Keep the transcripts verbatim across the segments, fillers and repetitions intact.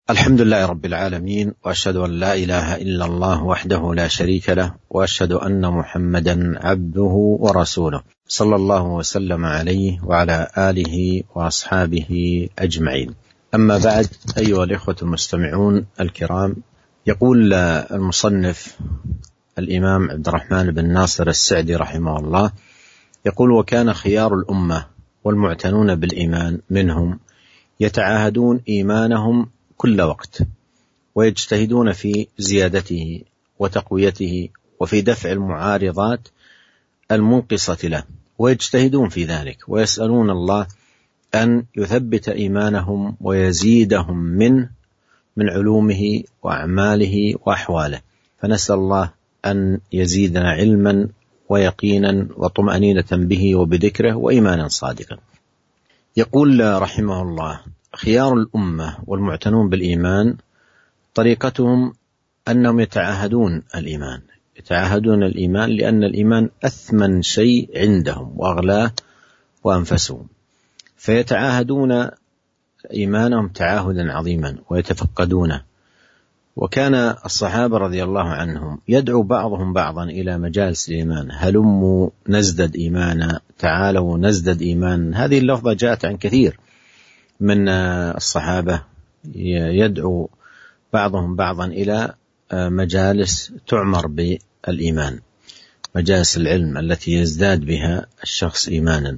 الحمد لله رب العالمين، وأشهد أن لا إله إلا الله وحده لا شريك له، وأشهد أن محمدا عبده ورسوله صلى الله وسلم عليه وعلى آله وأصحابه أجمعين. أما بعد، أيها الإخوة المستمعون الكرام، يقول المصنف الإمام عبد الرحمن بن ناصر السعدي رحمه الله، يقول: وكان خيار الأمة والمعتنون بالإيمان منهم يتعاهدون إيمانهم كل وقت، ويجتهدون في زيادته وتقويته وفي دفع المعارضات المنقصة له، ويجتهدون في ذلك، ويسألون الله أن يثبت إيمانهم ويزيدهم منه من علومه وأعماله وأحواله. فنسأل الله أن يزيدنا علما ويقينا وطمأنينة به وبذكره وإيمانا صادقا. يقول رحمه الله: خيار الأمة والمعتنون بالإيمان طريقتهم أنهم يتعاهدون الإيمان يتعاهدون الإيمان لأن الإيمان أثمن شيء عندهم وأغلاه وأنفسهم، فيتعاهدون إيمانهم تعاهدا عظيما ويتفقدونه. وكان الصحابة رضي الله عنهم يدعو بعضهم بعضا إلى مجالس الإيمان: هلموا نزدد إيمانا، تعالوا نزدد إيمانا. هذه اللفظة جاءت عن كثير من الصحابة، يدعو بعضهم بعضا إلى مجالس تعمر بالإيمان، مجالس العلم التي يزداد بها الشخص إيمانا.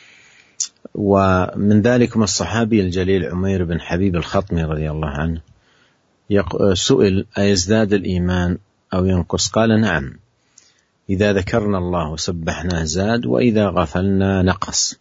ومن ذلكم الصحابي الجليل عمير بن حبيب الخطمي رضي الله عنه، سئل: أيزداد الإيمان أو ينقص؟ قال: نعم، إذا ذكرنا الله وسبحنا زاد، وإذا غفلنا نقص.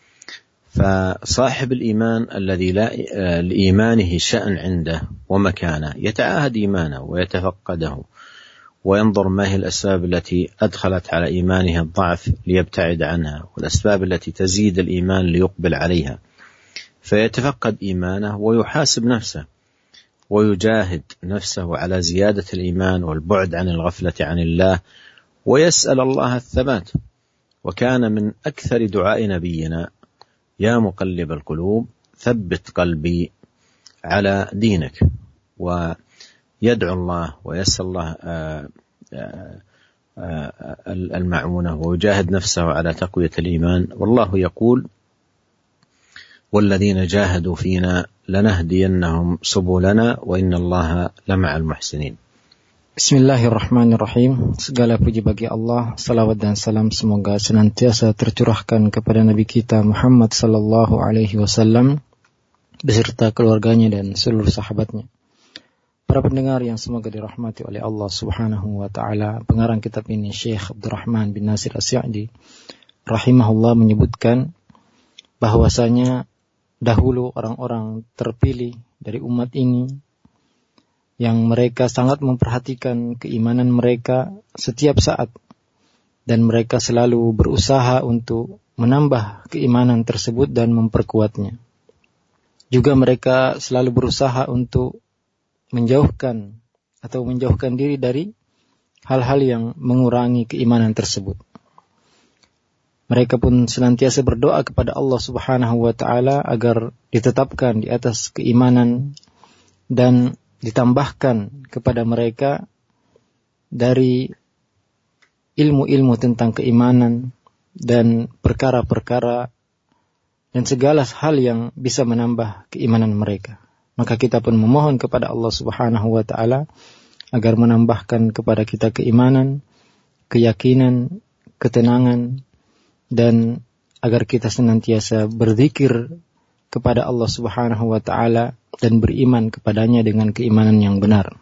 فصاحب الإيمان الذي لا لإيمانه شأن عنده ومكانه يتعاهد إيمانه ويتفقده وينظر ما هي الأسباب التي أدخلت على إيمانه الضعف ليبتعد عنها، والأسباب التي تزيد الإيمان ليقبل عليها، فيتفقد إيمانه ويحاسب نفسه ويجاهد نفسه على زيادة الإيمان والبعد عن الغفلة عن الله، ويسأل الله الثبات. وكان من أكثر دعاء نبينا: يا مقلب القلوب ثبت قلبي على دينك. ويدعو الله ويسأل الله المعونة ويجاهد نفسه على تقوية الإيمان. والله يقول: والذين جاهدوا فينا لنهدينهم سبلنا وإن الله لمع المحسنين. Bismillahirrahmanirrahim. Segala puji bagi Allah, salawat dan salam semoga senantiasa tercurahkan kepada Nabi kita Muhammad sallallahu alaihi wasallam beserta keluarganya dan seluruh sahabatnya. Para pendengar yang semoga dirahmati oleh Allah Subhanahu wa taala, pengarang kitab ini Syekh Abdurrahman bin Nasir As-Sa'di rahimahullah menyebutkan bahwasanya dahulu orang-orang terpilih dari umat ini yang mereka sangat memperhatikan keimanan mereka setiap saat, dan mereka selalu berusaha untuk menambah keimanan tersebut dan memperkuatnya. Juga mereka selalu berusaha untuk menjauhkan atau menjauhkan diri dari hal-hal yang mengurangi keimanan tersebut. Mereka pun senantiasa berdoa kepada Allah Subhanahu wa taala agar ditetapkan di atas keimanan dan ditambahkan kepada mereka dari ilmu-ilmu tentang keimanan dan perkara-perkara dan segala hal yang bisa menambah keimanan mereka. Maka kita pun memohon kepada Allah Subhanahu wa taala agar menambahkan kepada kita keimanan, keyakinan, ketenangan, dan agar kita senantiasa berzikir kepada Allah Subhanahu wa taala dan beriman kepadanya dengan keimanan yang benar.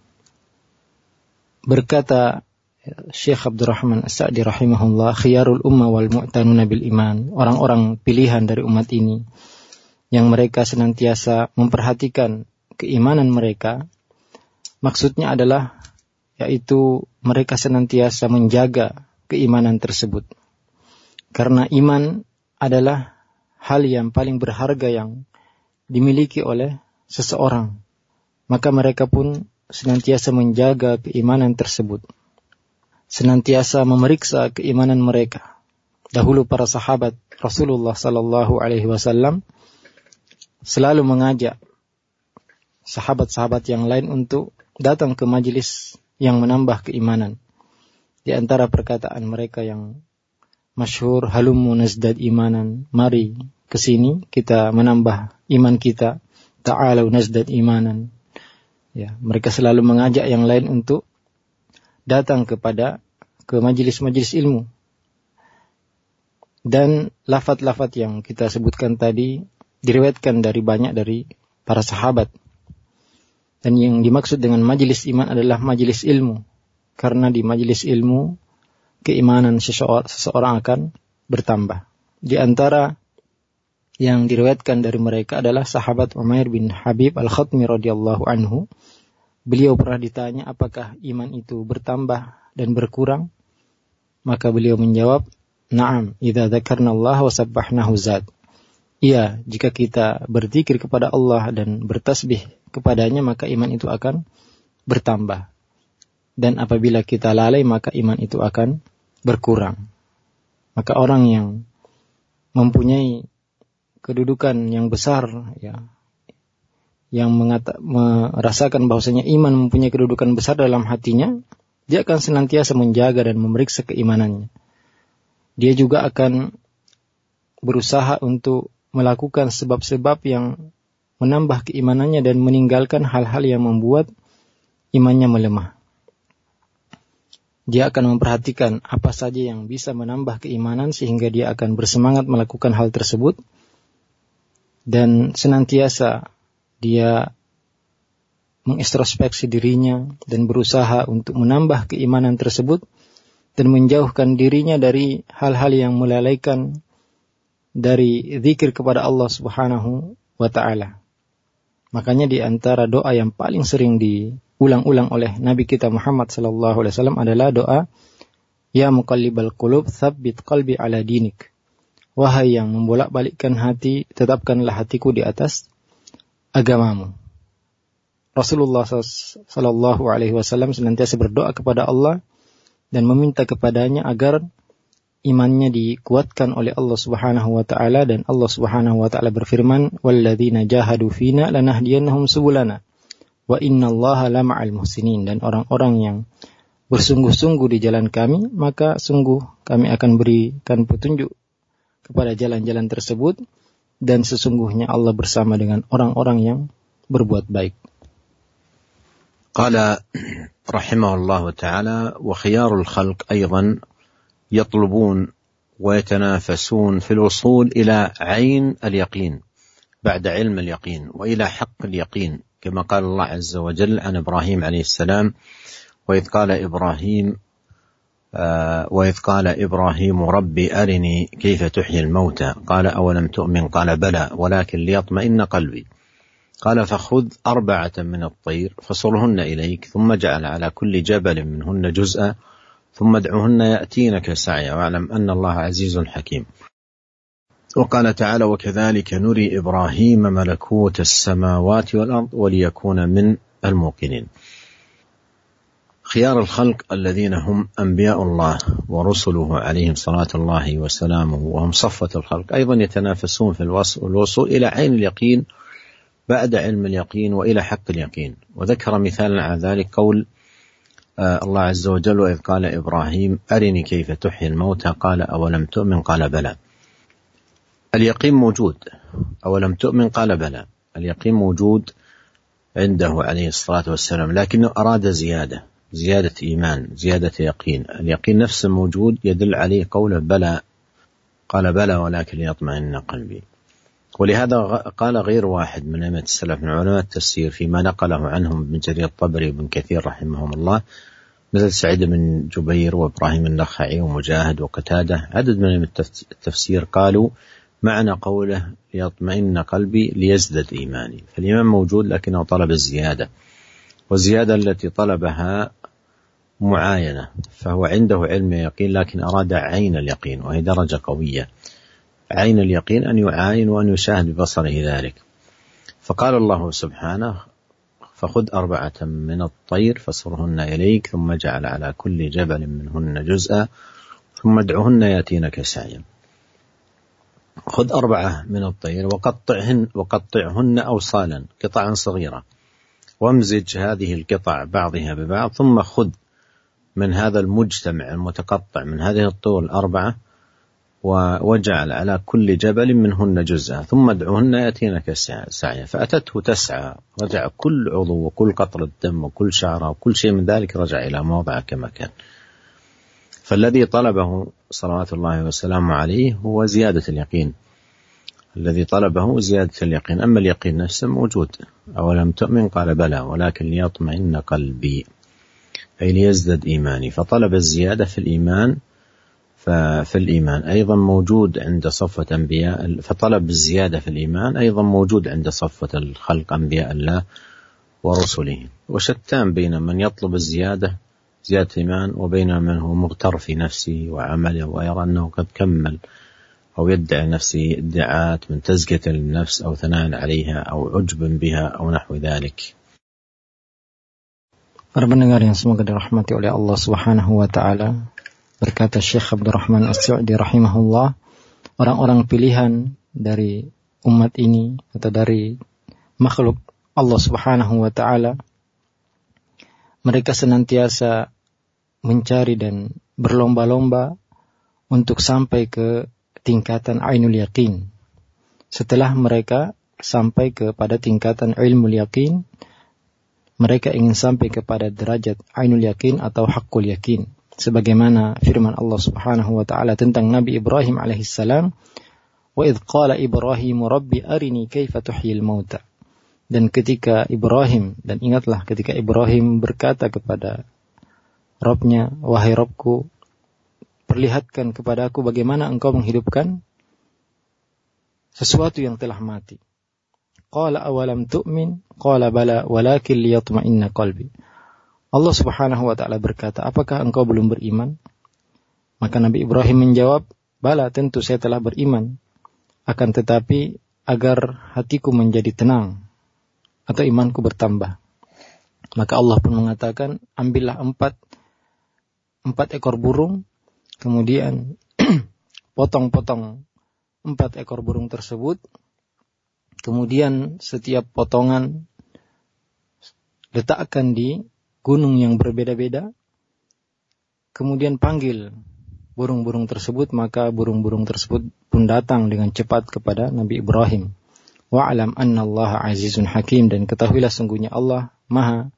Berkata Syekh Abdurrahman As-Sa'di rahimahullah, khiyarul umma wal mu'tanuna bil iman, orang-orang pilihan dari umat ini yang mereka senantiasa memperhatikan keimanan mereka, maksudnya adalah yaitu mereka senantiasa menjaga keimanan tersebut. Karena iman adalah hal yang paling berharga yang dimiliki oleh seseorang, maka mereka pun senantiasa menjaga keimanan tersebut, senantiasa memeriksa keimanan mereka. Dahulu para sahabat Rasulullah sallallahu alaihi wasallam selalu mengajak sahabat-sahabat yang lain untuk datang ke majelis yang menambah keimanan. Di antara perkataan mereka yang masyhur, halummu nazdad imanan, mari ke sini kita menambah iman kita, ta'alu nazdad imanan. Ya, mereka selalu mengajak yang lain untuk datang kepada ke majelis-majelis ilmu. Dan lafaz-lafaz yang kita sebutkan tadi diriwayatkan dari banyak dari para sahabat. Dan yang dimaksud dengan majelis iman adalah majelis ilmu. Karena di majelis ilmu keimanan seseorang, seseorang akan bertambah. Di antara yang diriwayatkan dari mereka adalah sahabat Umair bin Habib Al-Khatmi radhiyallahu anhu. Beliau pernah ditanya apakah iman itu bertambah dan berkurang? Maka beliau menjawab, "Na'am, idza dzakarnallaha wa sabbahnahu zad." Iya, jika kita berzikir kepada Allah dan bertasbih kepadanya maka iman itu akan bertambah. Dan apabila kita lalai maka iman itu akan berkurang. Maka orang yang mempunyai kedudukan yang besar, ya, yang mengata, merasakan bahwasanya iman mempunyai kedudukan besar dalam hatinya, dia akan senantiasa menjaga dan memeriksa keimanannya. Dia juga akan berusaha untuk melakukan sebab-sebab yang menambah keimanannya dan meninggalkan hal-hal yang membuat imannya melemah. Dia akan memperhatikan apa saja yang bisa menambah keimanan sehingga dia akan bersemangat melakukan hal tersebut. Dan senantiasa dia mengintrospeksi dirinya dan berusaha untuk menambah keimanan tersebut dan menjauhkan dirinya dari hal-hal yang melalaikan dari zikir kepada Allah Subhanahu wa ta'ala. Makanya di antara doa yang paling sering diulang-ulang oleh Nabi kita Muhammad sallallahu alaihi wasallam adalah doa, "Ya muqallibal qulub, tsabbit qalbi ala dinik." Wahai yang membolak-balikkan hati, tetapkanlah hatiku di atas agamamu. Rasulullah sallallahu alaihi wasallam senantiasa berdoa kepada Allah dan meminta kepadanya agar imannya dikuatkan oleh Allah Subhanahu wa taala, dan Allah Subhanahu wa taala berfirman, "Walladzina jahadu fina lanahdiyannahum subulana wa innallaha lama'al muhsinin." Dan orang-orang yang bersungguh-sungguh di jalan kami, maka sungguh kami akan berikan petunjuk kepada jalan-jalan tersebut, dan sesungguhnya Allah bersama dengan orang-orang yang berbuat baik. Qala rahimahullah ta'ala, wa khiyarul khalq aydan يطلبون ويتنافسون في الوصول إلى عين اليقين بعد علم اليقين وإلى حق اليقين، كما قال الله عز وجل عن إبراهيم عليه السلام: وإذ قال إبراهيم آه وإذ قال إبراهيم ربي أرني كيف تحيي الموتى قال أولم تؤمن قال بلى ولكن ليطمئن قلبي قال فخذ أربعة من الطير فصرهن إليك ثم اجعل على كل جبل منهن جزءا ثم ادعهن يأتينك سعيا واعلم أن الله عزيز حكيم. وقال تعالى: وكذلك نري إبراهيم ملكوت السماوات والأرض وليكون من الموقنين. خيار الخلق الذين هم أنبياء الله ورسله عليهم صلاة الله وسلامه وهم صفة الخلق أيضا يتنافسون في الوصول إلى عين اليقين بعد علم اليقين وإلى حق اليقين. وذكر مثالا على ذلك قول الله عز وجل: وإذ قال إبراهيم أرني كيف تحيي الموتى قال أولم تؤمن قال بلى. اليقين موجود، أولم تؤمن قال بلى، اليقين موجود عنده عليه الصلاة والسلام، لكنه أراد زيادة زيادة إيمان، زيادة يقين. اليقين نفسه موجود يدل عليه قوله بلى، قال بلى ولكن ليطمئن قلبي. ولهذا قال غير واحد من أئمة السلف من علماء التفسير فيما نقله عنهم ابن جرير الطبري وابن كثير رحمهم الله، مثل سعيد بن جبير وإبراهيم النخعي ومجاهد وقتادة، عدد من أئمة التفسير قالوا معنى قوله ليطمئن قلبي ليزدد إيماني. فالإيمان موجود لكنه طلب الزيادة، والزيادة التي طلبها معاينة، فهو عنده علم يقين لكن أراد عين اليقين، وهي درجة قوية. عين اليقين أن يعاين وأن يشاهد ببصره ذلك. فقال الله سبحانه: فخذ أربعة من الطير فصرهن إليك ثم اجعل على كل جبل منهن جزءا ثم ادعهن يأتينك سعيا. خذ أربعة من الطير وقطعهن وقطعهن أوصالا، قطعا صغيرة، وامزج هذه القطع بعضها ببعض، ثم خذ من هذا المجتمع المتقطع من هذه الطور الأربعة واجعل على كل جبل منهن جزءا، ثم ادعوهن يأتينك سعيا. فأتته تسعى، رجع كل عضو وكل قطرة دم وكل شعرة وكل شيء من ذلك رجع إلى موضعه كما كان. فالذي طلبه صلوات الله وسلامه عليه هو زيادة اليقين، الذي طلبه زيادة اليقين. أما اليقين نفسه موجود، أولم تؤمن قال بلى ولكن ليطمئن قلبي، أي ليزدد إيماني. فطلب الزيادة في الإيمان، ففي الإيمان أيضا موجود عند صفوة أنبياء، فطلب الزيادة في الإيمان أيضا موجود عند صفوة الخلق أنبياء الله ورسله. وشتان بين من يطلب الزيادة زيادة الإيمان وبين من هو مغتر في نفسه وعمله ويرى أنه قد كمل، أو يدعي نفسه ادعاءات من تزكية للنفس أو ثناء عليها أو عجب بها أو نحو ذلك. Para pendengar yang semoga dirahmati oleh Allah Subhanahu wa taala, berkata Syekh Abdurrahman As-Sa'di rahimahullah, orang-orang pilihan dari umat ini atau dari makhluk Allah Subhanahu wa taala, mereka senantiasa mencari dan berlomba-lomba untuk sampai ke tingkatan ainul yaqin. Setelah mereka sampai kepada tingkatan ilmu yaqin, mereka ingin sampai kepada derajat ainul yaqin atau haqqul yaqin. Sebagaimana firman Allah Subhanahu wa taala tentang Nabi Ibrahim alaihissalam, wa idh qala Ibrahim rabbi arini kaifa tuhyil mauta. Dan ketika Ibrahim, dan ingatlah ketika Ibrahim berkata kepada Rabbnya, wahai Rabbku, perlihatkan kepada aku bagaimana engkau menghidupkan sesuatu yang telah mati. Qala awalam tu'min? Qala bala walakin liyatma'inna qalbi. Allah Subhanahu wa taala berkata, apakah engkau belum beriman? Maka Nabi Ibrahim menjawab, bala, tentu saya telah beriman. Akan tetapi agar hatiku menjadi tenang atau imanku bertambah. Maka Allah pun mengatakan, ambillah empat empat ekor burung, kemudian potong-potong empat ekor burung tersebut. Kemudian setiap potongan letakkan di gunung yang berbeda-beda. Kemudian panggil burung-burung tersebut, maka burung-burung tersebut pun datang dengan cepat kepada Nabi Ibrahim. Wa'alam annallaha azizun hakim, dan ketahuilah sungguhnya Allah maha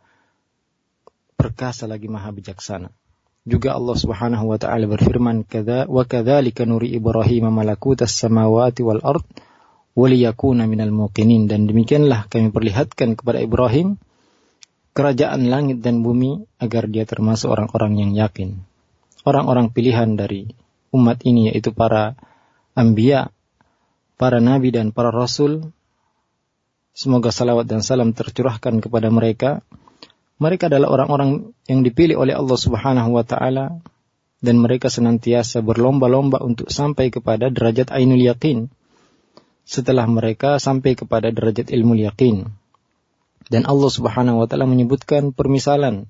perkasa lagi maha bijaksana. Juga Allah Subhanahu wa taala berfirman, wa kadzalika nuri Ibrahim malakutas samawati wal ard waliyakuna minal muqinin, dan demikianlah kami perlihatkan kepada Ibrahim kerajaan langit dan bumi agar dia termasuk orang-orang yang yakin. Orang-orang pilihan dari umat ini yaitu para anbiya, para nabi dan para rasul, semoga salawat dan salam tercurahkan kepada mereka. Mereka adalah orang-orang yang dipilih oleh Allah Subhanahu wa taala, dan mereka senantiasa berlomba-lomba untuk sampai kepada derajat ainul yaqin. Setelah mereka sampai kepada derajat ilmu yaqin. Dan Allah Subhanahu wa taala menyebutkan permisalan,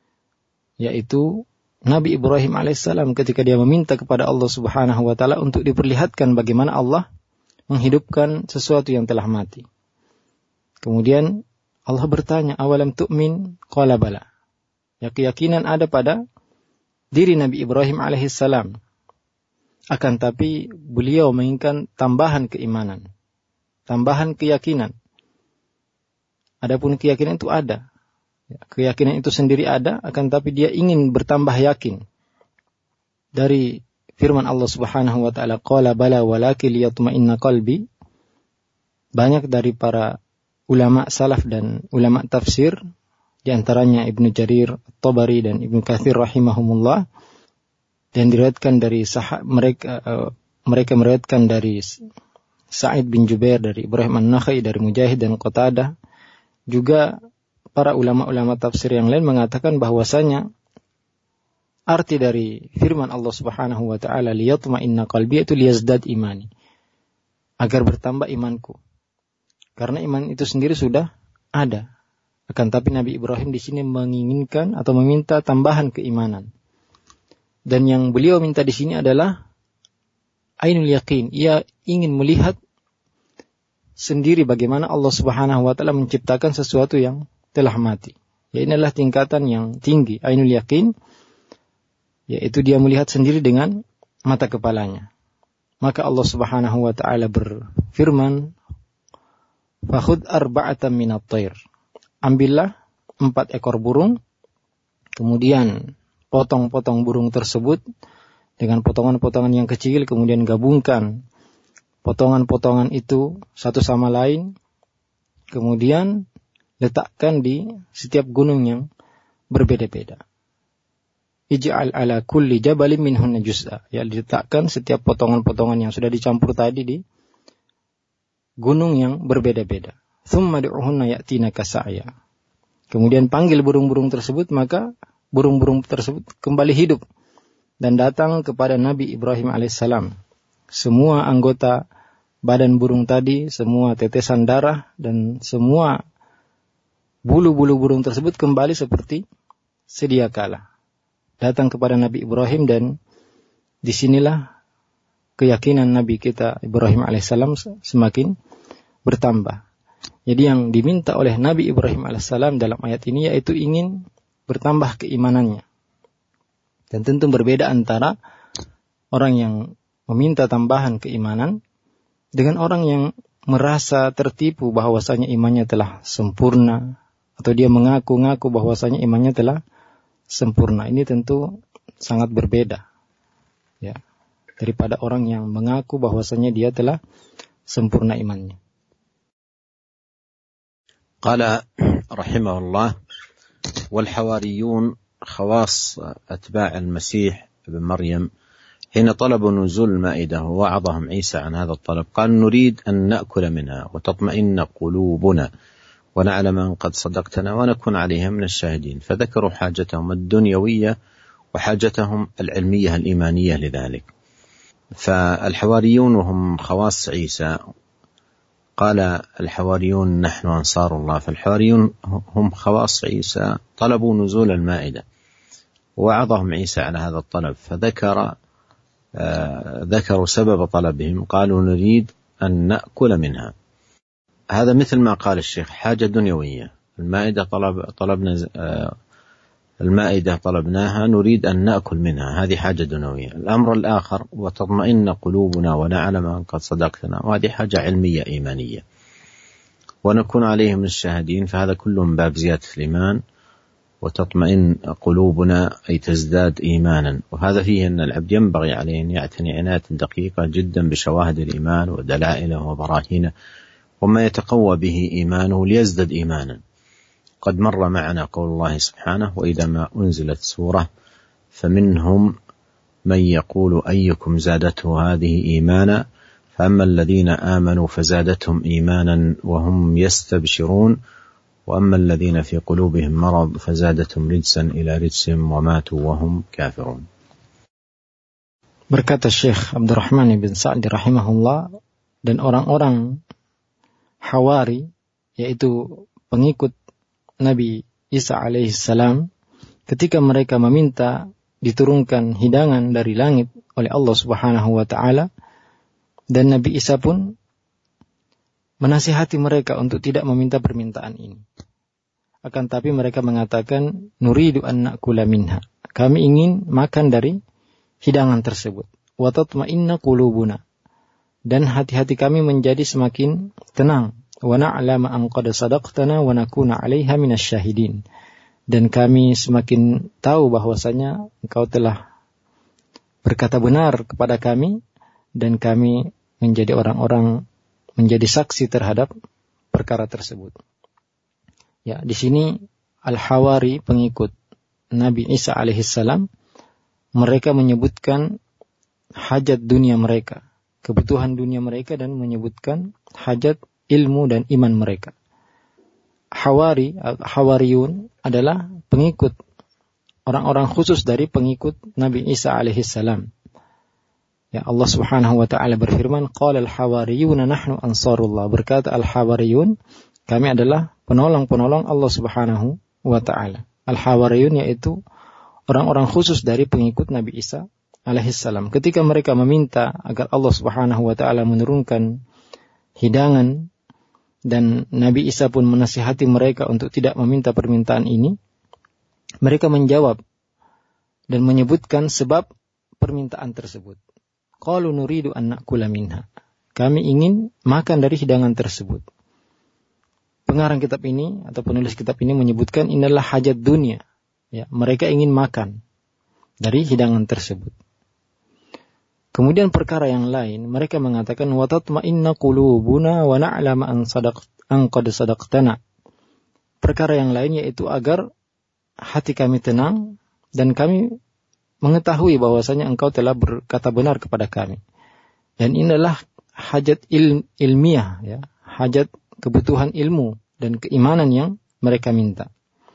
yaitu Nabi Ibrahim alaihissalam ketika dia meminta kepada Allah Subhanahu wa taala untuk diperlihatkan bagaimana Allah menghidupkan sesuatu yang telah mati. Kemudian Allah bertanya, awalam tu'min? Qala bala. Ya, keyakinan ada pada diri Nabi Ibrahim alaihissalam. Akan tapi beliau menginginkan tambahan keimanan, tambahan keyakinan. Adapun keyakinan itu ada. Keyakinan itu sendiri ada, akan tapi dia ingin bertambah yakin. Dari firman Allah Subhanahu wa taala, qala bala walakin liyatma'inna qalbi. Banyak dari para ulama salaf dan ulama tafsir, di antaranya Ibnu Jarir At-Tabari dan Ibnu Katsir rahimahumullah, dan diriwayatkan dari sahab mereka uh, mereka meriwayatkan dari Sa'id bin Jubair, dari Ibrahim An-Nakhai, dari Mujahid dan Qatadah. Juga para ulama-ulama tafsir yang lain mengatakan bahwasanya arti dari firman Allah Subhanahu wa taala liyatma'inna qalbi itu liyazdad imani, agar bertambah imanku. Karena iman itu sendiri sudah ada. Akan tapi Nabi Ibrahim di sini menginginkan atau meminta tambahan keimanan. Dan yang beliau minta di sini adalah ainul yaqin. Ia ingin melihat sendiri bagaimana Allah Subhanahu wa taala menciptakan sesuatu yang telah mati. Ya, inilah tingkatan yang tinggi, ainul yakin, yaitu dia melihat sendiri dengan mata kepalanya. Maka Allah Subhanahu wa taala berfirman, "Fakhudh arba'atan minat thair." Ambillah empat ekor burung, kemudian potong-potong burung tersebut dengan potongan-potongan yang kecil, kemudian gabungkan potongan-potongan itu satu sama lain, kemudian letakkan di setiap gunung yang berbeda-beda. Ij'al ala kulli jabalin minhunna juz'a. Ya, diletakkan setiap potongan-potongan yang sudah dicampur tadi di gunung yang berbeda-beda. Tsumma du'uhunna ya'tinaka sa'ya. Kemudian panggil burung-burung tersebut, maka burung-burung tersebut kembali hidup dan datang kepada Nabi Ibrahim alaihissalam. Semua anggota badan burung tadi, semua tetesan darah dan semua bulu-bulu burung tersebut kembali seperti sedia kala. Datang kepada Nabi Ibrahim, dan disinilah keyakinan Nabi kita Ibrahim alaihissalam semakin bertambah. Jadi yang diminta oleh Nabi Ibrahim alaihissalam dalam ayat ini yaitu ingin bertambah keimanannya. Dan tentu berbeda antara orang yang meminta tambahan keimanan dengan orang yang merasa tertipu bahwasanya imannya telah sempurna, atau dia mengaku-ngaku bahwasanya imannya telah sempurna. Ini tentu sangat berbeda, ya, daripada orang yang mengaku bahwasanya dia telah sempurna imannya. Qala rahimahullah, wal hawariyun khawas atba' al-Masih ibn Maryam حين طلبوا نزول المائدة ووعظهم عيسى عن هذا الطلب قال نريد أن نأكل منها وتطمئن قلوبنا ونعلم أن قد صدقتنا ونكون عليها من الشاهدين. فذكروا حاجتهم الدنيوية وحاجتهم العلمية الإيمانية لذلك. فالحواريون وهم خواص عيسى قال الحواريون نحن أنصار الله، فالحواريون هم خواص عيسى طلبوا نزول المائدة ووعظهم عيسى على هذا الطلب، فذكر آه ذكروا سبب طلبهم، قالوا نريد أن نأكل منها. هذا مثل ما قال الشيخ حاجة دنيوية، المائدة طلب طلبنا آه المائدة طلبناها نريد أن نأكل منها، هذه حاجة دنيوية. الأمر الآخر وتطمئن قلوبنا ونعلم أن قد صدقتنا، وهذه حاجة علمية إيمانية، ونكون عليه من الشاهدين، فهذا كله من باب زيادة الإيمان. وتطمئن قلوبنا أي تزداد إيمانا، وهذا فيه أن العبد ينبغي عليه أن يعتني عناية دقيقة جدا بشواهد الإيمان ودلائله وبراهينه وما يتقوى به إيمانه ليزدد إيمانا. قد مر معنا قول الله سبحانه وإذا ما أنزلت سورة فمنهم من يقول أيكم زادته هذه إيمانا فأما الذين آمنوا فزادتهم إيمانا وهم يستبشرون وأما الذين في قلوبهم مرض فزادتهم رجسا إلى رجس وماتوا وهم كافرون. Berkata Syekh Abdurrahman bin Sa'di rahimahullah, dan orang-orang Hawari, yaitu pengikut Nabi Isa alaihissalam, ketika mereka meminta diturunkan hidangan dari langit oleh Allah Subhanahu wa taala, dan Nabi Isa pun menasihati mereka untuk tidak meminta permintaan ini. Akan tapi mereka mengatakan nuridu an na'kula minha, kami ingin makan dari hidangan tersebut. Wa tatma'inna qulubuna, dan hati-hati kami menjadi semakin tenang. Wa na'lama an qad sadaqtana wa nakuna 'alaiha minasy syahidin, dan kami semakin tahu bahwasanya engkau telah berkata benar kepada kami, dan kami menjadi orang-orang menjadi saksi terhadap perkara tersebut. Ya, di sini Al-Hawari, pengikut Nabi Isa alaihissalam, mereka menyebutkan hajat dunia mereka, kebutuhan dunia mereka, dan menyebutkan hajat ilmu dan iman mereka. Hawari, Hawariyun adalah pengikut, orang-orang khusus dari pengikut Nabi Isa alaihissalam. Ya, Allah Subhanahu wa taala berfirman, qala al-hawariyuna nahnu ansarullah, berkata al-hawariyun, kami adalah penolong-penolong Allah Subhanahu wa taala. Al-hawariyun yaitu orang-orang khusus dari pengikut Nabi Isa alaihissalam. Ketika mereka meminta agar Allah Subhanahu wa taala menurunkan hidangan dan Nabi Isa pun menasihati mereka untuk tidak meminta permintaan ini, mereka menjawab dan menyebutkan sebab permintaan tersebut. Qalu nuridu an na'kula minha. Kami ingin makan dari hidangan tersebut. Pengarang kitab ini atau penulis kitab ini menyebutkan inilah hajat dunia. Ya, mereka ingin makan dari hidangan tersebut. Kemudian perkara yang lain, mereka mengatakan wa tatma'inna qulubuna wa na'lama an sadaq an qad sadaqtana. Perkara yang lain yaitu agar hati kami tenang dan kami mengetahui bahwasanya engkau telah berkata benar kepada kami. Dan inilah hajat il, ilmiah, ya, hajat kebutuhan ilmu dan keimanan yang mereka minta.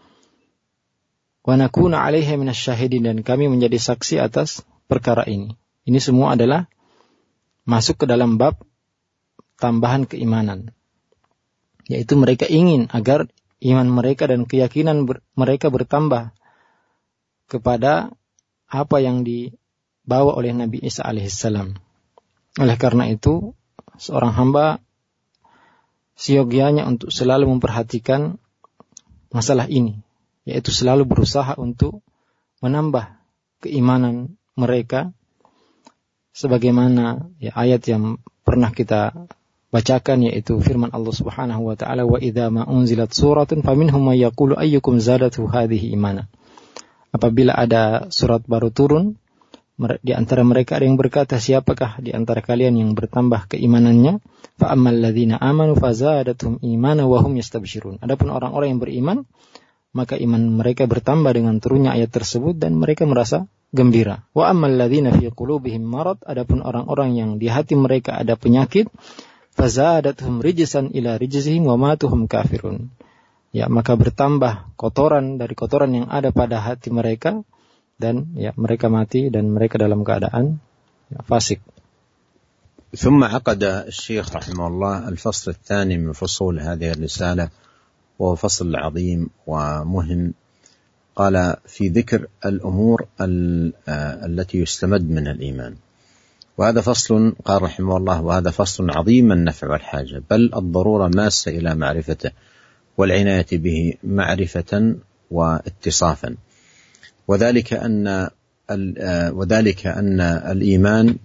Wa nakuna 'alaiha minasyahidin, dan kami menjadi saksi atas perkara ini. Ini semua adalah masuk ke dalam bab tambahan keimanan. Yaitu mereka ingin agar iman mereka dan keyakinan ber, mereka bertambah kepada apa yang dibawa oleh Nabi Isa alaihissalam. Oleh karena itu, seorang hamba siogianya untuk selalu memperhatikan masalah ini. Yaitu selalu berusaha untuk menambah keimanan mereka, sebagaimana ya, ayat yang pernah kita bacakan, yaitu firman Allah Subhanahu wa taala, wa idza ma unzilat suratun faminhum may yaqulu ayyukum zadatu hadhihi imana. Apabila ada surat baru turun, di antara mereka ada yang berkata, siapakah di antara kalian yang bertambah keimanannya? Fa ammal ladzina amanu fazadathum imana wa hum yastabshirun. Adapun orang-orang yang beriman, maka iman mereka bertambah dengan turunnya ayat tersebut dan mereka merasa gembira. Wa ammal ladzina fi qulubihim marad, adapun orang-orang yang di hati mereka ada penyakit, fazadathum rijsan ila rijzihim wa matuhum kafirun. Ya, maka bertambah kotoran dari kotoran yang ada pada hati mereka dan ya mereka mati dan mereka dalam keadaan ya, fasik. ثم عقد الشيخ رحمه الله الفصل الثاني من فصول هذه الرسالة، وهو فصل عظيم ومهم. قال في ذكر الأمور التي يستمد من الإيمان، وهذا فصل قال رحمه الله وهذا فصل عظيم النفع والحاجة، بل الضرورة ماسة إلى معرفته والعناية به معرفة واتصافا، وذلك أن وذلك أن الإيمان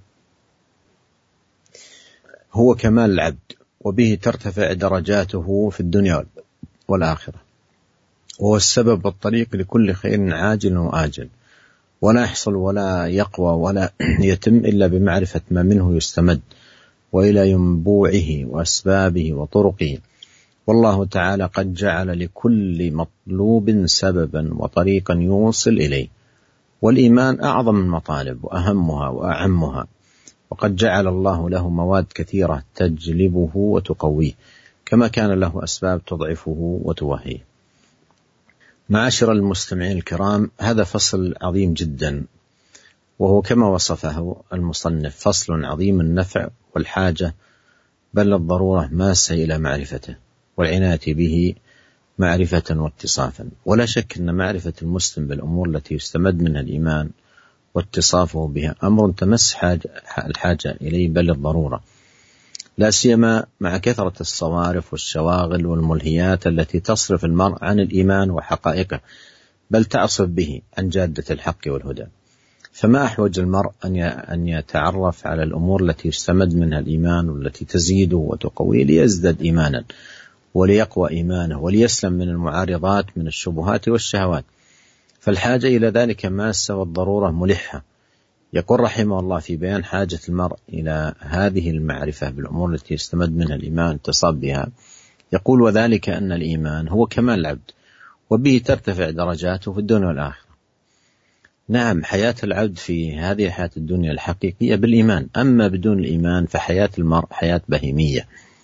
هو كمال العبد، وبه ترتفع درجاته في الدنيا والآخرة، وهو السبب والطريق لكل خير عاجل وآجل، ولا يحصل ولا يقوى ولا يتم إلا بمعرفة ما منه يستمد وإلى ينبوعه وأسبابه وطرقه. والله تعالى قد جعل لكل مطلوب سببا وطريقا يوصل إليه، والإيمان أعظم المطالب وأهمها وأعمها، وقد جعل الله له مواد كثيرة تجلبه وتقويه، كما كان له أسباب تضعفه وتوهيه. معاشر المستمعين الكرام، هذا فصل عظيم جدا، وهو كما وصفه المصنف فصل عظيم النفع والحاجة، بل الضرورة ماسة إلى معرفته والعناية به معرفة واتصافا. ولا شك أن معرفة المسلم بالأمور التي يستمد منها الإيمان واتصافه بها أمر تمس الحاجة إليه، بل الضرورة، لا سيما مع كثرة الصوارف والشواغل والملهيات التي تصرف المرء عن الإيمان وحقائقه، بل تعصف به عن جادة الحق والهدى. فما أحوج المرء أن يتعرف على الأمور التي يستمد منها الإيمان والتي تزيده وتقويه ليزداد إيمانا وليقوى إيمانه وليسلم من المعارضات من الشبهات والشهوات. فالحاجة إلى ذلك ماسة والضرورة ملحة. يقول رحمه الله في بيان حاجة المرء إلى هذه المعرفة بالأمور التي يستمد منها الإيمان تصاب بها، يقول وذلك أن الإيمان هو كمال العبد، وبه ترتفع درجاته في الدنيا والآخرة. نعم، حياة العبد في هذه الحياة الدنيا الحقيقية بالإيمان، أما بدون الإيمان فحياة المرء حياة بهيمية.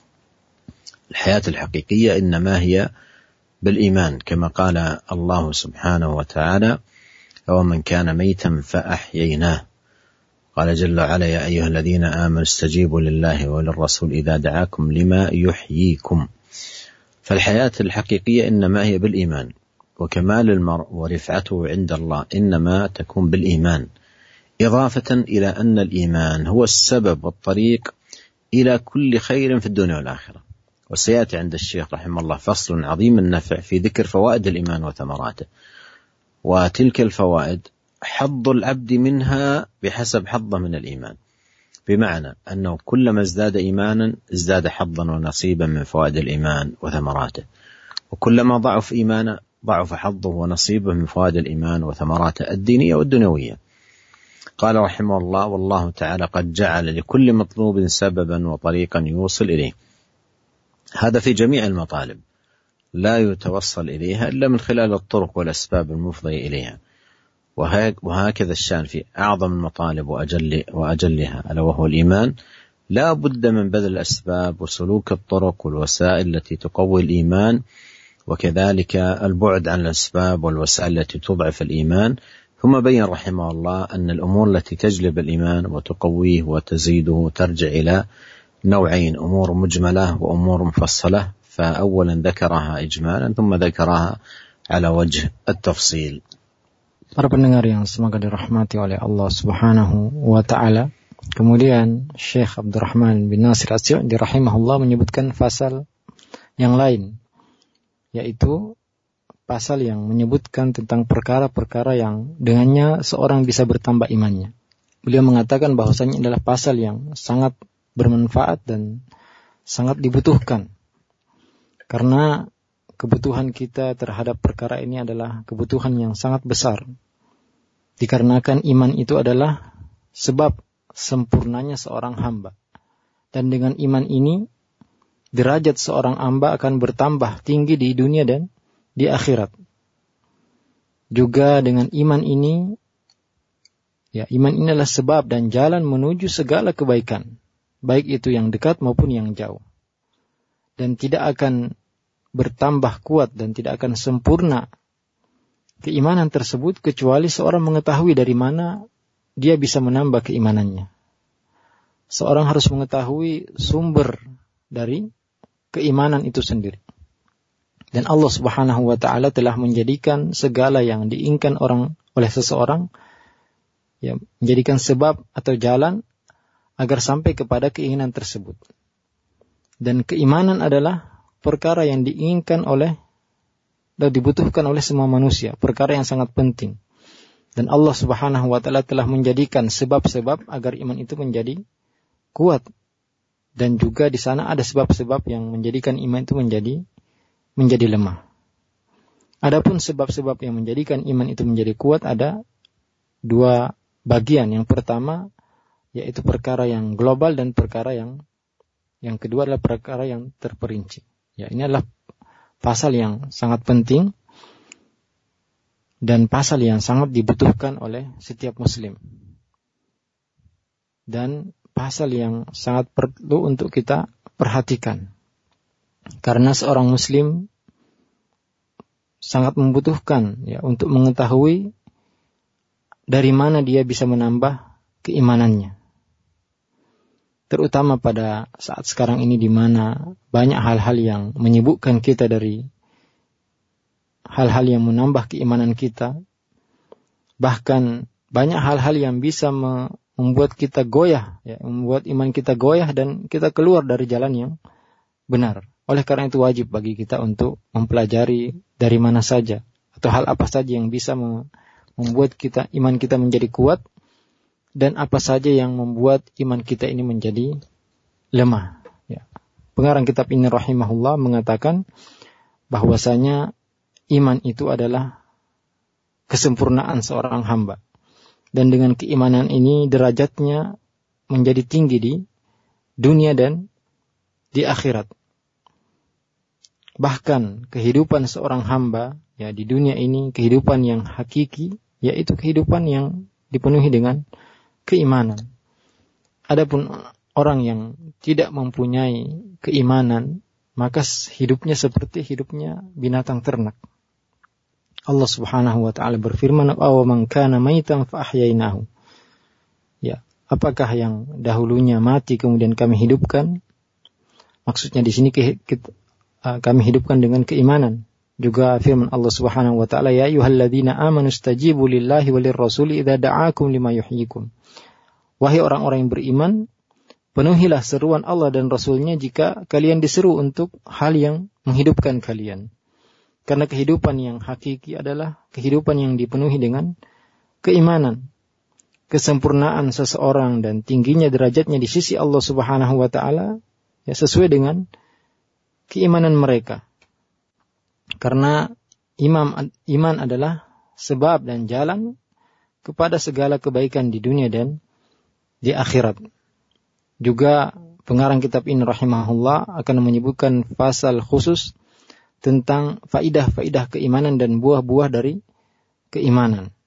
الحياة الحقيقية إنما هي بالإيمان، كما قال الله سبحانه وتعالى ومن كان ميتا فأحييناه. قال جل وعلا يا أيها الذين آمنوا استجيبوا لله وللرسول إذا دعاكم لما يحييكم. فالحياة الحقيقية إنما هي بالإيمان، وكمال المرء ورفعته عند الله إنما تكون بالإيمان، إضافة إلى أن الإيمان هو السبب والطريق إلى كل خير في الدنيا والآخرة. وسيأتي عند الشيخ رحمه الله فصل عظيم النفع في ذكر فوائد الإيمان وثمراته، وتلك الفوائد حظ العبد منها بحسب حظه من الإيمان، بمعنى أنه كلما ازداد إيمانا ازداد حظا ونصيبا من فوائد الإيمان وثمراته، وكلما ضعف إيمانا ضعف حظه ونصيبه من فوائد الإيمان وثمراته الدينية والدنيوية. قال رحمه الله: والله تعالى قد جعل لكل مطلوب سببا وطريقا يوصل إليه. هذا في جميع المطالب، لا يتوصل إليها إلا من خلال الطرق والأسباب المفضية إليها، وهكذا الشأن في أعظم المطالب وأجل وأجلها ألا وهو الإيمان. لا بد من بذل الأسباب وسلوك الطرق والوسائل التي تقوي الإيمان، وكذلك البعد عن الأسباب والوسائل التي تضعف الإيمان. ثم بين رحمه الله أن الأمور التي تجلب الإيمان وتقويه وتزيده ترجع إلى نوعين: أمور مجملة وأمور مفصلة، فأولا ذكرها إجمالا ثم ذكرها على وجه التفصيل. Para pendengar yang semoga dirahmati oleh Allah Subhanahu wa Ta'ala, kemudian Syekh Abdurrahman bin Nasir As-Sa'di rahimahullah menyebutkan pasal yang lain, yaitu pasal yang menyebutkan tentang perkara-perkara yang dengannya seorang bisa bertambah imannya. Beliau mengatakan bahwasanya adalah pasal yang sangat bermanfaat dan sangat dibutuhkan, karena kebutuhan kita terhadap perkara ini adalah kebutuhan yang sangat besar. Dikarenakan iman itu adalah sebab sempurnanya seorang hamba. Dan dengan iman ini, derajat seorang hamba akan bertambah tinggi di dunia dan di akhirat. Juga dengan iman ini, ya, iman ini adalah sebab dan jalan menuju segala kebaikan, baik itu yang dekat maupun yang jauh. Dan tidak akan bertambah kuat dan tidak akan sempurna keimanan tersebut kecuali seorang mengetahui dari mana dia bisa menambah keimanannya. Seorang harus mengetahui sumber dari keimanan itu sendiri. Dan Allah Subhanahu wa Ta'ala telah menjadikan segala yang diinginkan orang oleh seseorang, ya, menjadikan sebab atau jalan agar sampai kepada keinginan tersebut. Dan keimanan adalah perkara yang diinginkan oleh dan dibutuhkan oleh semua manusia, perkara yang sangat penting. Dan Allah Subhanahu wa Ta'ala telah menjadikan sebab-sebab agar iman itu menjadi kuat. Dan juga di sana ada sebab-sebab yang menjadikan iman itu menjadi menjadi lemah. Adapun sebab-sebab yang menjadikan iman itu menjadi kuat ada dua bagian. Yang pertama yaitu perkara yang global dan perkara yang yang kedua adalah perkara yang terperinci. Ya, ini adalah pasal yang sangat penting dan pasal yang sangat dibutuhkan oleh setiap muslim. Dan pasal yang sangat perlu untuk kita perhatikan. Karena seorang muslim sangat membutuhkan, ya, untuk mengetahui dari mana dia bisa menambah keimanannya. Terutama pada saat sekarang ini di mana banyak hal-hal yang menyibukkan kita dari hal-hal yang menambah keimanan kita. Bahkan banyak hal-hal yang bisa membuat kita goyah, ya, membuat iman kita goyah dan kita keluar dari jalan yang benar. Oleh karena itu wajib bagi kita untuk mempelajari dari mana saja atau hal apa saja yang bisa membuat kita iman kita menjadi kuat, dan apa saja yang membuat iman kita ini menjadi lemah. Ya. Pengarang kitab ini rahimahullah mengatakan bahwasanya iman itu adalah kesempurnaan seorang hamba. Dan dengan keimanan ini derajatnya menjadi tinggi di dunia dan di akhirat. Bahkan kehidupan seorang hamba, ya, di dunia ini kehidupan yang hakiki, yaitu kehidupan yang dipenuhi dengan keimanan. Adapun orang yang tidak mempunyai keimanan, maka hidupnya seperti hidupnya binatang ternak. Allah Subhanahu wa Ta'ala berfirman, "Aw man kana maitan fa ahyainahu." Ya, apakah yang dahulunya mati kemudian kami hidupkan? Maksudnya di sini kami hidupkan dengan keimanan. Juga firman Allah Subhanahu wa Ta'ala, "Ya ayyuhalladzina amanu istajibu lillahi walir rasuli idza da'akum lima yuhyikum." Wahai orang-orang yang beriman, penuhilah seruan Allah dan Rasul-Nya jika kalian diseru untuk hal yang menghidupkan kalian. Karena kehidupan yang hakiki adalah kehidupan yang dipenuhi dengan keimanan, kesempurnaan seseorang dan tingginya derajatnya di sisi Allah Subhanahu wa taala ya sesuai dengan keimanan mereka. Karena imam, iman adalah sebab dan jalan kepada segala kebaikan di dunia dan di akhirat. Juga pengarang kitab ini rahimahullah akan menyebutkan pasal khusus tentang faidah-faidah keimanan dan buah-buah dari keimanan.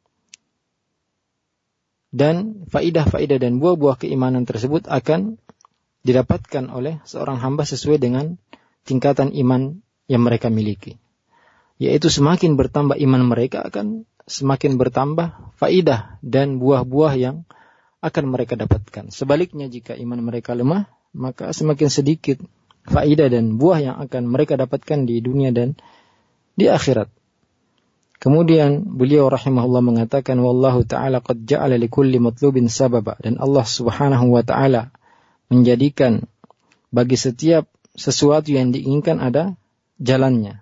Dan faidah-faidah dan buah-buah keimanan tersebut akan didapatkan oleh seorang hamba sesuai dengan tingkatan iman yang mereka miliki. Yaitu semakin bertambah iman mereka akan semakin bertambah faidah dan buah-buah yang akan mereka dapatkan. Sebaliknya jika iman mereka lemah, maka semakin sedikit faidah dan buah yang akan mereka dapatkan di dunia dan di akhirat. Kemudian beliau rahimahullah mengatakan, wallahu ta'ala qad ja'ala likulli matlubin sababa. Dan Allah subhanahu wa ta'ala menjadikan bagi setiap sesuatu yang diinginkan ada jalannya.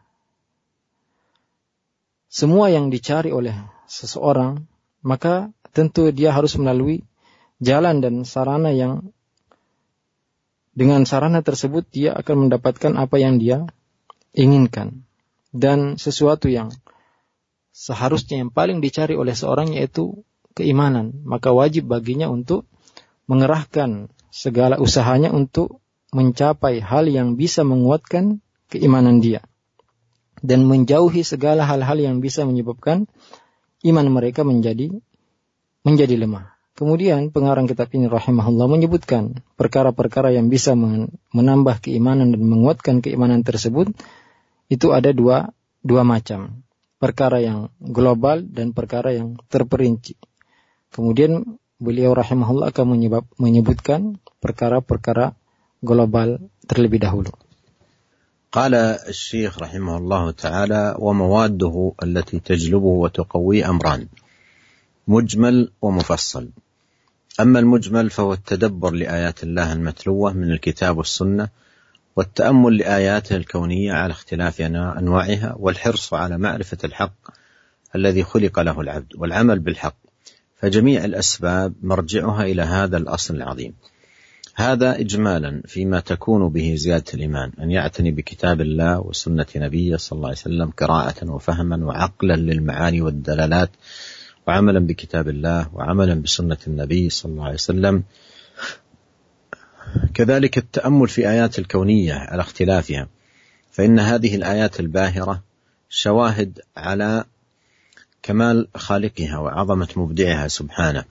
Semua yang dicari oleh seseorang, maka tentu dia harus melalui jalan dan sarana yang dengan sarana tersebut dia akan mendapatkan apa yang dia inginkan. Dan sesuatu yang seharusnya yang paling dicari oleh seorang yaitu keimanan. Maka wajib baginya untuk mengerahkan segala usahanya untuk mencapai hal yang bisa menguatkan keimanan dia. Dan menjauhi segala hal-hal yang bisa menyebabkan iman mereka menjadi menjadi lemah. Kemudian pengarang kitab ini rahimahullah menyebutkan perkara-perkara yang bisa menambah keimanan dan menguatkan keimanan tersebut itu ada dua dua macam. Perkara yang global dan perkara yang terperinci. Kemudian beliau rahimahullah akan menyebab, menyebutkan perkara-perkara global terlebih dahulu. قال الشيخ رحمه الله تعالى ومواده التي تجلبه وتقويه أمران مجمل ومفصل. أما المجمل فهو التدبر لآيات الله المتلوة من الكتاب والسنة والتأمل لآياته الكونية على اختلاف أنواعها والحرص على معرفة الحق الذي خلق له العبد والعمل بالحق، فجميع الأسباب مرجعها إلى هذا الأصل العظيم. هذا إجمالا فيما تكون به زيادة الإيمان، أن يعتني بكتاب الله وسنة نبيه صلى الله عليه وسلم قراءة وفهما وعقلا للمعاني والدلالات، وعملا بكتاب الله وعملا بسنة النبي صلى الله عليه وسلم. كذلك التأمل في آيات الكونية على اختلافها، فإن هذه الآيات الباهرة شواهد على كمال خالقها وعظمة مبدعها سبحانه،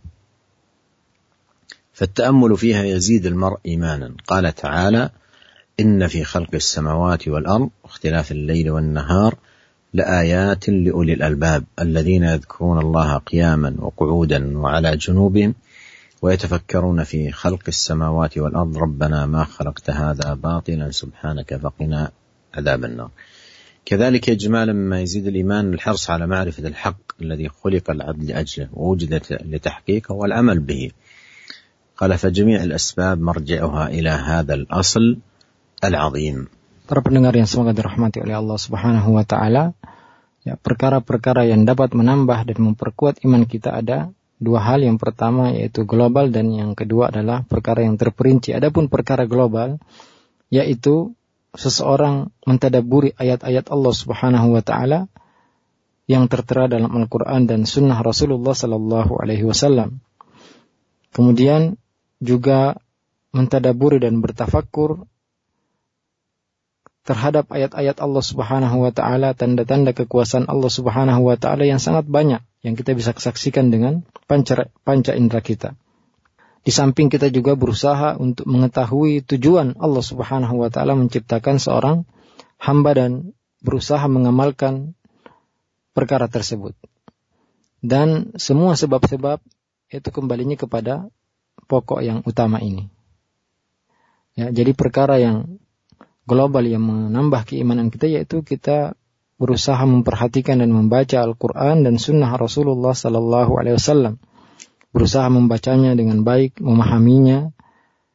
فالتأمل فيها يزيد المرء إيمانا. قال تعالى: إن في خلق السماوات والأرض واختلاف الليل والنهار لآيات لأولي الألباب الذين يذكرون الله قياما وقعودا وعلى جنوبهم ويتفكرون في خلق السماوات والأرض ربنا ما خلقت هذا باطلا سبحانك فقنا عذاب النار. كذلك إجمالا مما يزيد الإيمان الحرص على معرفة الحق الذي خلق العبد لأجله ووجد لتحقيقه والعمل به. قال فجميع الأسباب مرجعها إلى هذا الأصل العظيم. Para pendengar yang semoga dirahmati oleh Allah Subhanahu wa taala, ya, perkara-perkara yang dapat menambah dan memperkuat iman kita ada dua hal. Yang pertama yaitu global dan yang kedua adalah perkara yang terperinci. Adapun perkara global yaitu seseorang mentadabburi ayat-ayat Allah Subhanahu wa taala yang tertera dalam Al-Qur'an dan sunnah Rasulullah sallallahu alaihi wasallam. Kemudian juga mentadabburi dan bertafakkur terhadap ayat-ayat Allah Subhanahu wa taala, tanda-tanda kekuasaan Allah Subhanahu wa taala yang sangat banyak yang kita bisa saksikan dengan panca panca indera kita. Di samping kita juga berusaha untuk mengetahui tujuan Allah Subhanahu wa taala menciptakan seorang hamba dan berusaha mengamalkan perkara tersebut. Dan semua sebab-sebab itu kembalinya kepada pokok yang utama ini. Ya, jadi perkara yang global yang menambah keimanan kita yaitu kita berusaha memperhatikan dan membaca Al-Quran dan Sunnah Rasulullah Sallallahu Alaihi Wasallam, berusaha membacanya dengan baik, memahaminya,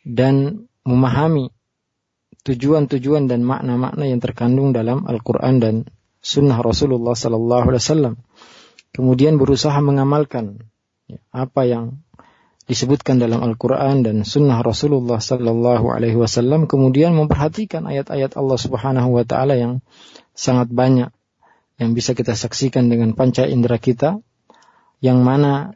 dan memahami tujuan-tujuan dan makna-makna yang terkandung dalam Al-Quran dan Sunnah Rasulullah Sallallahu Alaihi Wasallam. Kemudian berusaha mengamalkan ya, apa yang disebutkan dalam Al-Quran dan Sunnah Rasulullah Sallallahu Alaihi Wasallam. Kemudian memperhatikan ayat-ayat Allah Subhanahu Wa Taala yang sangat banyak yang bisa kita saksikan dengan panca indera kita, yang mana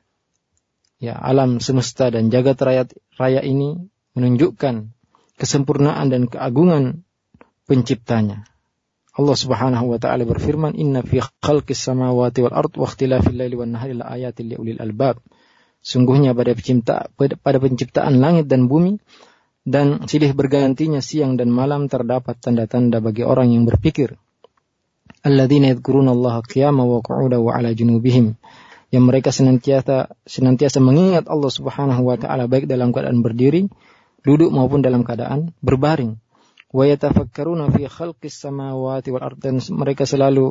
ya alam semesta dan jagat raya, raya ini menunjukkan kesempurnaan dan keagungan penciptanya. Allah Subhanahu wa taala berfirman, "Inna fi khalqis samawati wal ard wa ikhtilafil laili wan nahari la ayatin liulil albab." Sungguhnya pada pencipta pada penciptaan langit dan bumi dan silih bergantinya siang dan malam terdapat tanda-tanda bagi orang yang berpikir. Alladzina yadhkurunallaha qiyaman wa qu'udan wa 'ala junubihim. Yang mereka senantiasa senantiasa mengingat Allah Subhanahu wa taala baik dalam keadaan berdiri, duduk maupun dalam keadaan berbaring. Wa yatafakkaruna fi khalqis samawati wal ardh, dan mereka selalu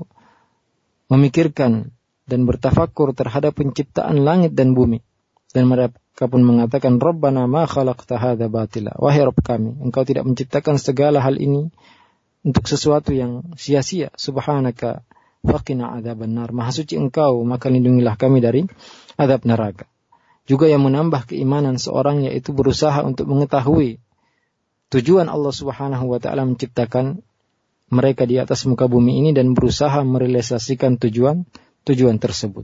memikirkan dan bertafakkur terhadap penciptaan langit dan bumi. Dan mereka pun mengatakan, Rabbana ma khalaqta hadza batila. Wahai Rabb kami, Engkau tidak menciptakan segala hal ini untuk sesuatu yang sia-sia. Subhanaka faqina adzabannar. Maha suci Engkau, maka lindungilah kami dari azab neraka. Juga yang menambah keimanan seorang yaitu berusaha untuk mengetahui tujuan Allah Subhanahu wa taala menciptakan mereka di atas muka bumi ini dan berusaha merealisasikan tujuan-tujuan tersebut.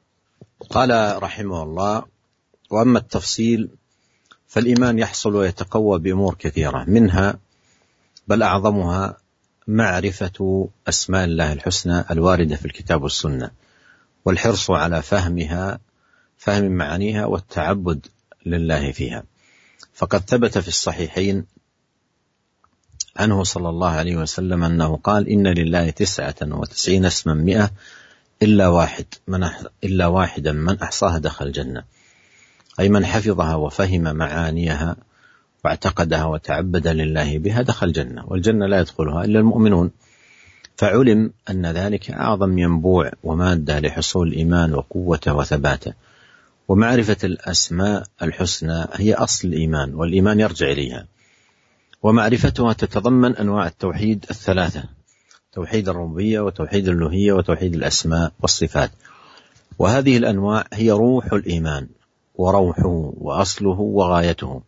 Qala rahimahullah, wa amma at-tafsil fal-iman yahsul wa yataqawwa bi umur kathira minha bal a'zamuha ma'rifatu asma'illahi al-husna al-warida fi al-kitab was-sunnah wal hirsu ala fahmiha فهم معانيها والتعبد لله فيها. فقد ثبت في الصحيحين عنه صلى الله عليه وسلم أنه قال إن لله تسعة وتسعين اسما مئة إلا واحد من إلا واحدا من أحصاها دخل الجنة، أي من حفظها وفهم معانيها واعتقدها وتعبد لله بها دخل الجنة، والجنة لا يدخلها إلا المؤمنون. فعلم أن ذلك أعظم ينبوع ومادة لحصول الإيمان وقوته وثباته. ومعرفة الأسماء الحسنى هي أصل الإيمان، والإيمان يرجع إليها، ومعرفتها تتضمن أنواع التوحيد الثلاثة: توحيد الربوبية وتوحيد الألوهية وتوحيد الأسماء والصفات. وهذه الأنواع هي روح الإيمان وروحه وأصله وغايته.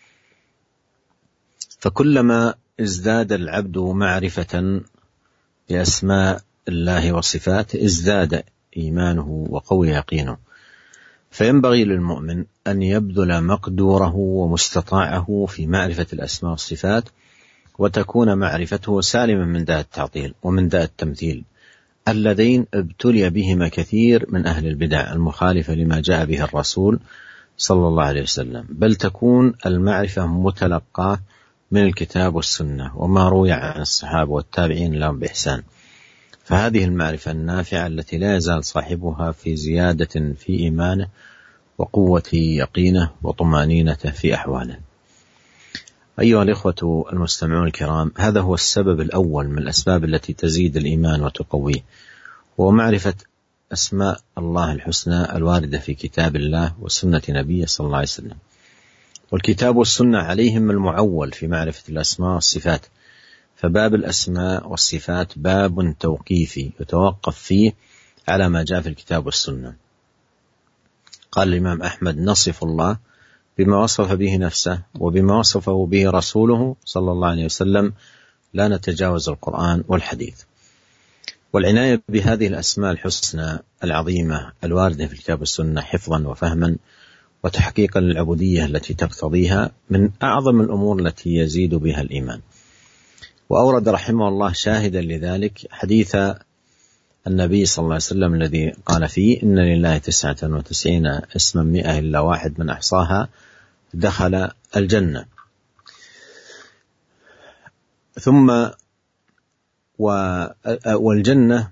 فكلما ازداد العبد معرفة بأسماء الله وصفاته ازداد إيمانه وقوي يقينه. فينبغي للمؤمن أن يبذل مقدوره ومستطاعه في معرفة الأسماء والصفات، وتكون معرفته سالما من داء التعطيل ومن داء التمثيل اللذين ابتلي بهما كثير من أهل البدع المخالفة لما جاء به الرسول صلى الله عليه وسلم، بل تكون المعرفة متلقاة من الكتاب والسنة وما روي عن الصحابة والتابعين لهم بإحسان. فهذه المعرفة النافعة التي لا يزال صاحبها في زيادة في إيمانه وقوة يقينه وطمأنينة في أحواله. أيها الإخوة المستمعون الكرام، هذا هو السبب الأول من الأسباب التي تزيد الإيمان وتقويه، ومعرفة أسماء الله الحسنى الواردة في كتاب الله وسنة نبيه صلى الله عليه وسلم. والكتاب والسنة عليهم المعول في معرفة الأسماء والصفات. فباب الأسماء والصفات باب توقيفي يتوقف فيه على ما جاء في الكتاب والسنة. قال الإمام أحمد: نصف الله بما وصف به نفسه وبما وصفه به رسوله صلى الله عليه وسلم، لا نتجاوز القرآن والحديث. والعناية بهذه الأسماء الحسنى العظيمة الواردة في الكتاب والسنة حفظا وفهما وتحقيقا للعبودية التي تقتضيها من أعظم الأمور التي يزيد بها الإيمان. وأورد رحمه الله شاهدا لذلك حديث النبي صلى الله عليه وسلم الذي قال فيه: إن لله تسعة وتسعين اسما مئة إلا واحد من أحصاها دخل الجنة. ثم والجنة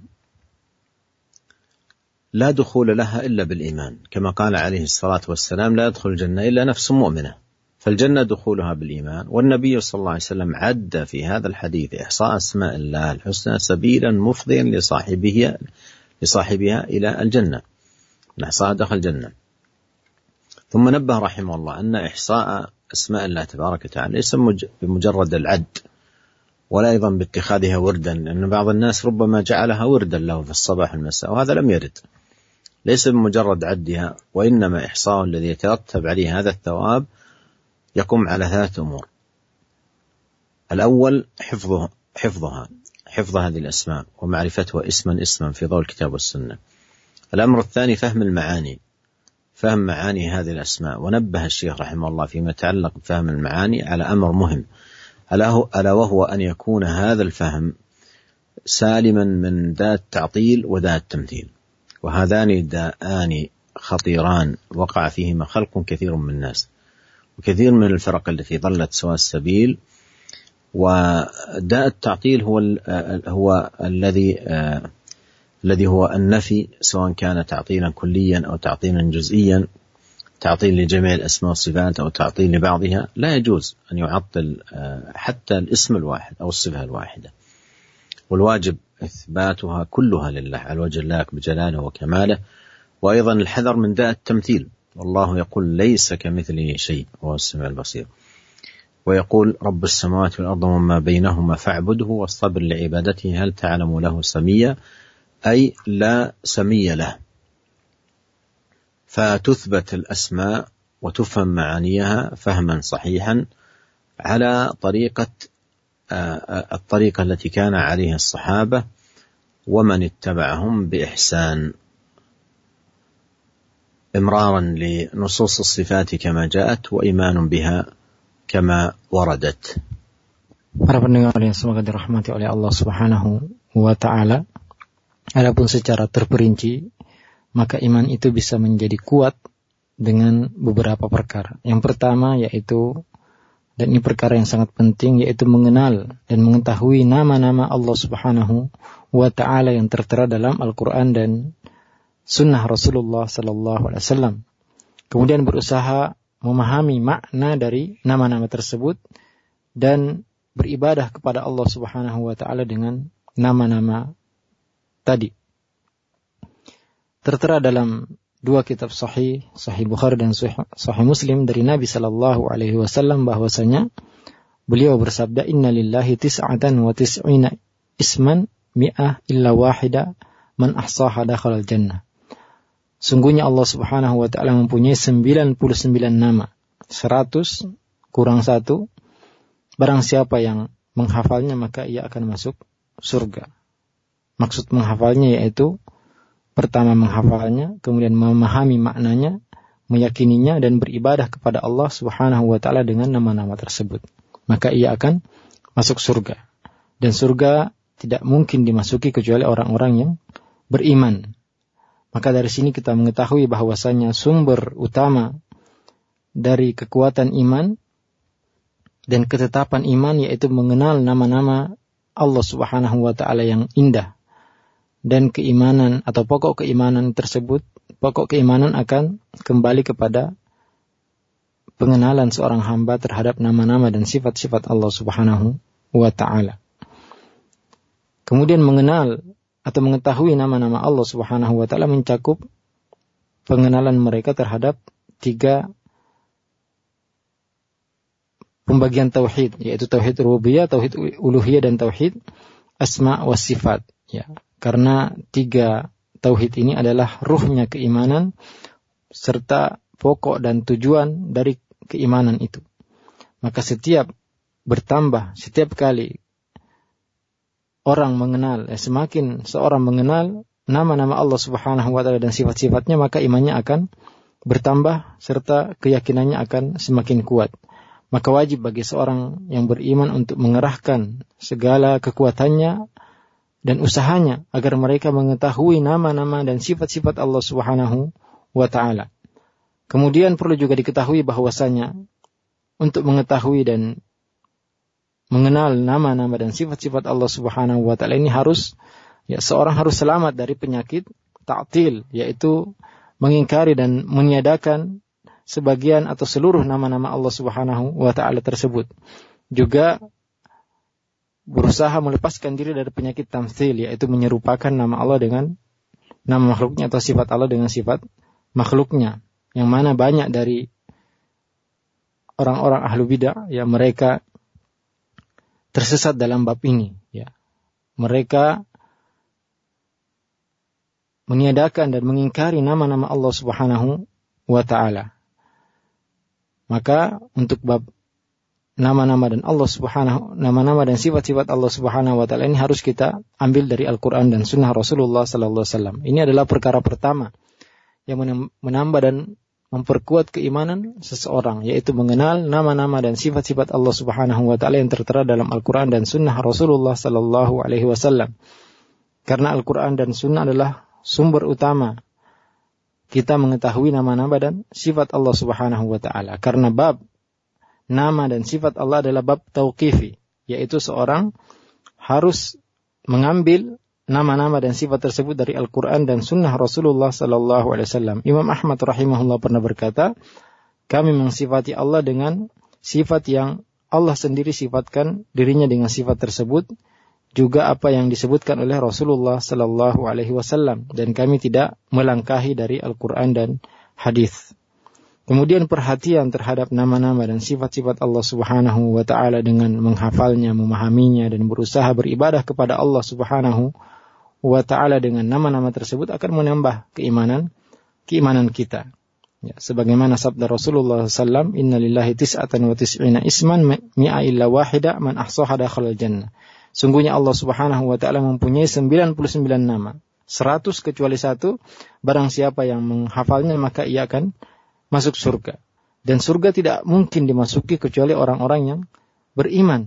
لا دخول لها إلا بالإيمان، كما قال عليه الصلاة والسلام: لا يدخل الجنة إلا نفس مؤمنة. فالجنة دخولها بالإيمان. والنبي صلى الله عليه وسلم عد في هذا الحديث إحصاء أسماء الله الحسنى سبيلا مفضيا لصاحبها لصاحبها إلى الجنة، من إحصاء دخل الجنة. ثم نبه رحمه الله أن إحصاء أسماء الله تبارك وتعالى ليس بمجرد العد، ولا أيضا باتخاذها وردا، لأن بعض الناس ربما جعلها وردا له في الصباح والمساء، وهذا لم يرد. ليس بمجرد عدها، وإنما إحصاء الذي يترتب عليه هذا الثواب يقوم على ثلاث أمور. الأول حفظها حفظها حفظ هذه الأسماء ومعرفتها اسما اسما في ضوء الكتاب والسنة. الأمر الثاني فهم المعاني، فهم معاني هذه الأسماء. ونبه الشيخ رحمه الله فيما يتعلق بفهم المعاني على أمر مهم، ألا وهو أن يكون هذا الفهم سالما من داء التعطيل وداء التمثيل، وهذان داءان خطيران وقع فيهما خلق كثير من الناس وكثير من الفرق التي ضلت سواء السبيل. وداء التعطيل هو هو الذي الذي هو النفي، سواء كان تعطيلا كليا أو تعطيلا جزئيا، تعطيل لجميع الأسماء والصفات أو تعطيل لبعضها. لا يجوز أن يعطل حتى الاسم الواحد أو الصفة الواحدة، والواجب إثباتها كلها لله على وجه اللائق بجلاله وكماله. وأيضا الحذر من داء التمثيل، والله يقول ليس كمثله شيء وهو السميع البصير، ويقول رب السماوات والأرض وما بينهما فاعبده واصطبر لعبادته هل تعلم له سميا، أي لا سمي له. فتثبت الأسماء وتفهم معانيها فهما صحيحا على طريقة الطريقة التي كان عليها الصحابة ومن اتبعهم بإحسان، إمرارا لنصوص الصفات كما جاءت وإيمان بها kama waradat. Para pendengar yang semoga dirahmati oleh Allah Subhanahu wa taala, adapun secara terperinci maka iman itu bisa menjadi kuat dengan beberapa perkara. Yang pertama yaitu, dan ini perkara yang sangat penting, yaitu mengenal dan mengetahui nama-nama Allah Subhanahu wa taala yang tertera dalam Al-Qur'an dan sunnah Rasulullah sallallahu alaihi wasallam. Kemudian berusaha memahami makna dari nama-nama tersebut dan beribadah kepada Allah Subhanahu wa taala dengan nama-nama tadi. Tertera dalam dua kitab sahih, Sahih Bukhari dan Sahih Muslim dari Nabi sallallahu alaihi wasallam bahwasanya beliau bersabda, "Inna lillahi tis'atan wa tis'ina isman mi'ah illa wahida man ahsaha dakhalal jannah." Sungguhnya Allah Subhanahu wa taala mempunyai sembilan puluh sembilan nama, seratus kurang satu, barang siapa yang menghafalnya maka ia akan masuk surga. Maksud menghafalnya yaitu pertama menghafalnya, kemudian memahami maknanya, meyakininya dan beribadah kepada Allah Subhanahu wa taala dengan nama-nama tersebut. Maka ia akan masuk surga. Dan surga tidak mungkin dimasuki kecuali orang-orang yang beriman. Maka dari sini kita mengetahui bahwasanya sumber utama dari kekuatan iman dan ketetapan iman yaitu mengenal nama-nama Allah Subhanahu wa taala yang indah. Dan keimanan atau pokok keimanan tersebut, pokok keimanan akan kembali kepada pengenalan seorang hamba terhadap nama-nama dan sifat-sifat Allah Subhanahu wa taala. Kemudian mengenal atau mengetahui nama-nama Allah Subhanahu wa taala mencakup pengenalan mereka terhadap tiga pembagian tauhid, yaitu tauhid rububiyah, tauhid uluhiyah dan tauhid asma wa sifat, ya. Karena tiga tauhid ini adalah ruhnya keimanan serta pokok dan tujuan dari keimanan itu. Maka setiap bertambah, setiap kali orang mengenal, eh, semakin seorang mengenal nama-nama Allah Subhanahu wa taala dan sifat-sifatnya, maka imannya akan bertambah serta keyakinannya akan semakin kuat. Maka wajib bagi seorang yang beriman untuk mengerahkan segala kekuatannya dan usahanya agar mereka mengetahui nama-nama dan sifat-sifat Allah Subhanahu wa taala. Kemudian perlu juga diketahui bahwasanya untuk mengetahui dan mengenal nama-nama dan sifat-sifat Allah Subhanahu wa taala ini harus, ya, seorang harus selamat dari penyakit ta'til, yaitu mengingkari dan meniadakan sebagian atau seluruh nama-nama Allah Subhanahu wa taala tersebut. Juga berusaha melepaskan diri dari penyakit tamtsil, yaitu menyerupakan nama Allah dengan nama makhluknya atau sifat Allah dengan sifat makhluknya. Yang mana banyak dari orang-orang ahlu bidah, ya mereka tersesat dalam bab ini, ya. Mereka meniadakan dan mengingkari nama-nama Allah Subhanahu wa ta'ala. Maka untuk bab nama-nama dan Allah Subhanahu nama-nama dan sifat-sifat Allah Subhanahu wa ta'ala ini harus kita ambil dari Al-Qur'an dan sunnah Rasulullah sallallahu alaihi wasallam. Ini adalah perkara pertama yang menambah dan memperkuat keimanan seseorang, yaitu mengenal nama-nama dan sifat-sifat Allah Subhanahu wa ta'ala yang tertera dalam Al-Qur'an dan sunnah Rasulullah sallallahu alaihi wasallam. Karena Al-Qur'an dan sunnah adalah sumber utama kita mengetahui nama-nama dan sifat Allah Subhanahu wa ta'ala. Karena bab nama dan sifat Allah adalah bab tauqifi, yaitu seorang harus mengambil nama-nama dan sifat tersebut dari Al-Quran dan sunnah Rasulullah sallallahu alaihi wasallam. Imam Ahmad rahimahullah pernah berkata, kami mensifati Allah dengan sifat yang Allah sendiri sifatkan dirinya dengan sifat tersebut, juga apa yang disebutkan oleh Rasulullah sallallahu alaihi wasallam, dan kami tidak melangkahi dari Al-Quran dan hadis. Kemudian perhatian terhadap nama-nama dan sifat-sifat Allah Subhanahu wa ta'ala dengan menghafalnya, memahaminya, dan berusaha beribadah kepada Allah Subhanahu wa ta'ala dengan nama-nama tersebut akan menambah keimanan keimanan kita. Ya, sebagaimana sabda Rasulullah sallallahu alaihi wasallam, inna lillahi tis'atan wa tis'ina isman mi'a illa wahida man ahsaha dakhala jannah. Sungguhnya Allah Subhanahu wa ta'ala mempunyai sembilan puluh sembilan nama, seratus kecuali satu, barang siapa yang menghafalnya maka ia akan masuk surga. Dan surga tidak mungkin dimasuki kecuali orang-orang yang beriman.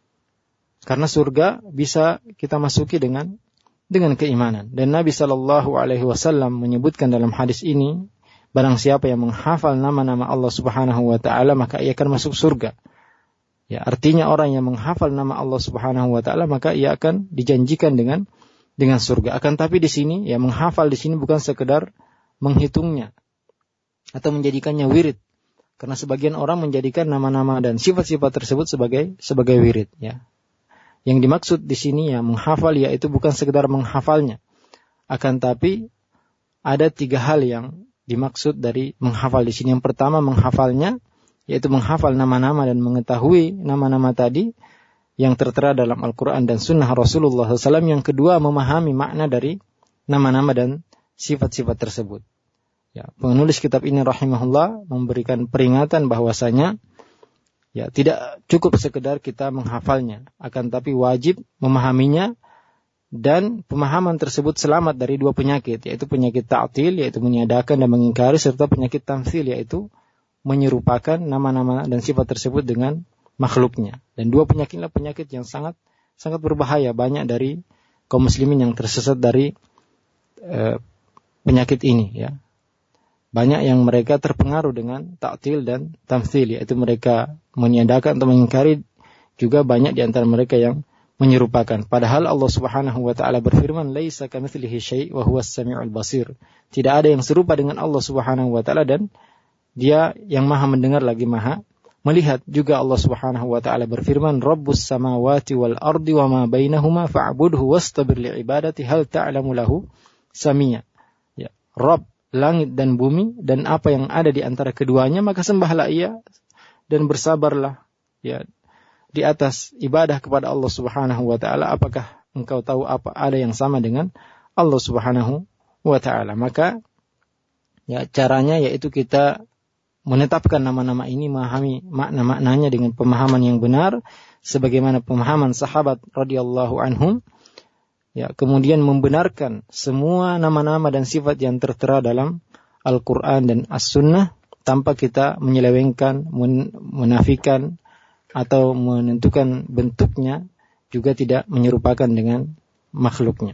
Karena surga bisa kita masuki dengan dengan keimanan. Dan Nabi sallallahu alaihi wasallam menyebutkan dalam hadis ini, barang siapa yang menghafal nama-nama Allah Subhanahu wa ta'ala maka ia akan masuk surga. Ya, artinya orang yang menghafal nama Allah Subhanahu wa ta'ala maka ia akan dijanjikan dengan dengan surga. Akan tapi di sini, ya, menghafal di sini bukan sekedar menghitungnya atau menjadikannya wirid, karena sebagian orang menjadikan nama-nama dan sifat-sifat tersebut sebagai sebagai wirid, ya. Yang dimaksud di sini ya menghafal yaitu bukan sekedar menghafalnya, akan tapi ada tiga hal yang dimaksud dari menghafal di sini. Yang pertama menghafalnya yaitu menghafal nama-nama dan mengetahui nama-nama tadi yang tertera dalam Al-Quran dan sunnah Rasulullah sallallahu alaihi wasallam. Yang kedua memahami makna dari nama-nama dan sifat-sifat tersebut. Ya, penulis kitab ini rahimahullah memberikan peringatan bahwasanya ya tidak cukup sekedar kita menghafalnya, akan tapi wajib memahaminya, dan pemahaman tersebut selamat dari dua penyakit, yaitu penyakit ta'til, yaitu meniadakan dan mengingkari, serta penyakit tamtsil, yaitu menyerupakan nama-nama dan sifat tersebut dengan makhluknya. Dan dua penyakitlah penyakit yang sangat sangat berbahaya. Banyak dari kaum muslimin yang tersesat dari eh, penyakit ini, ya. Banyak yang mereka terpengaruh dengan ta'til dan tamtsil, yaitu mereka meniadakan atau mengingkari. Juga banyak di antara mereka yang menyerupakan. Padahal Allah Subhanahu wa ta'ala berfirman, laisa kamitslihi syai' wa huwas sami'ul basir. Tidak ada yang serupa dengan Allah Subhanahu wa ta'ala, dan Dia yang Maha mendengar lagi Maha melihat. Juga Allah Subhanahu wa ta'ala berfirman, Rabbus samawati wal ardi wa ma bainahuma fa'budhu wastabir li'ibadati hal ta'lamu lahu samia. Ya, Rabb langit dan bumi dan apa yang ada di antara keduanya, maka sembahlah Ia dan bersabarlah, ya, di atas ibadah kepada Allah Subhanahu wa ta'ala. Apakah engkau tahu apa ada yang sama dengan Allah Subhanahu wa ta'ala? Maka ya caranya yaitu kita menetapkan nama-nama ini, memahami makna-maknanya dengan pemahaman yang benar sebagaimana pemahaman sahabat radhiyallahu anhum. Ya, kemudian membenarkan semua nama-nama dan sifat yang tertera dalam Al-Quran dan As-Sunnah tanpa kita menyelewengkan, menafikan atau menentukan bentuknya, juga tidak menyerupakan dengan makhluknya.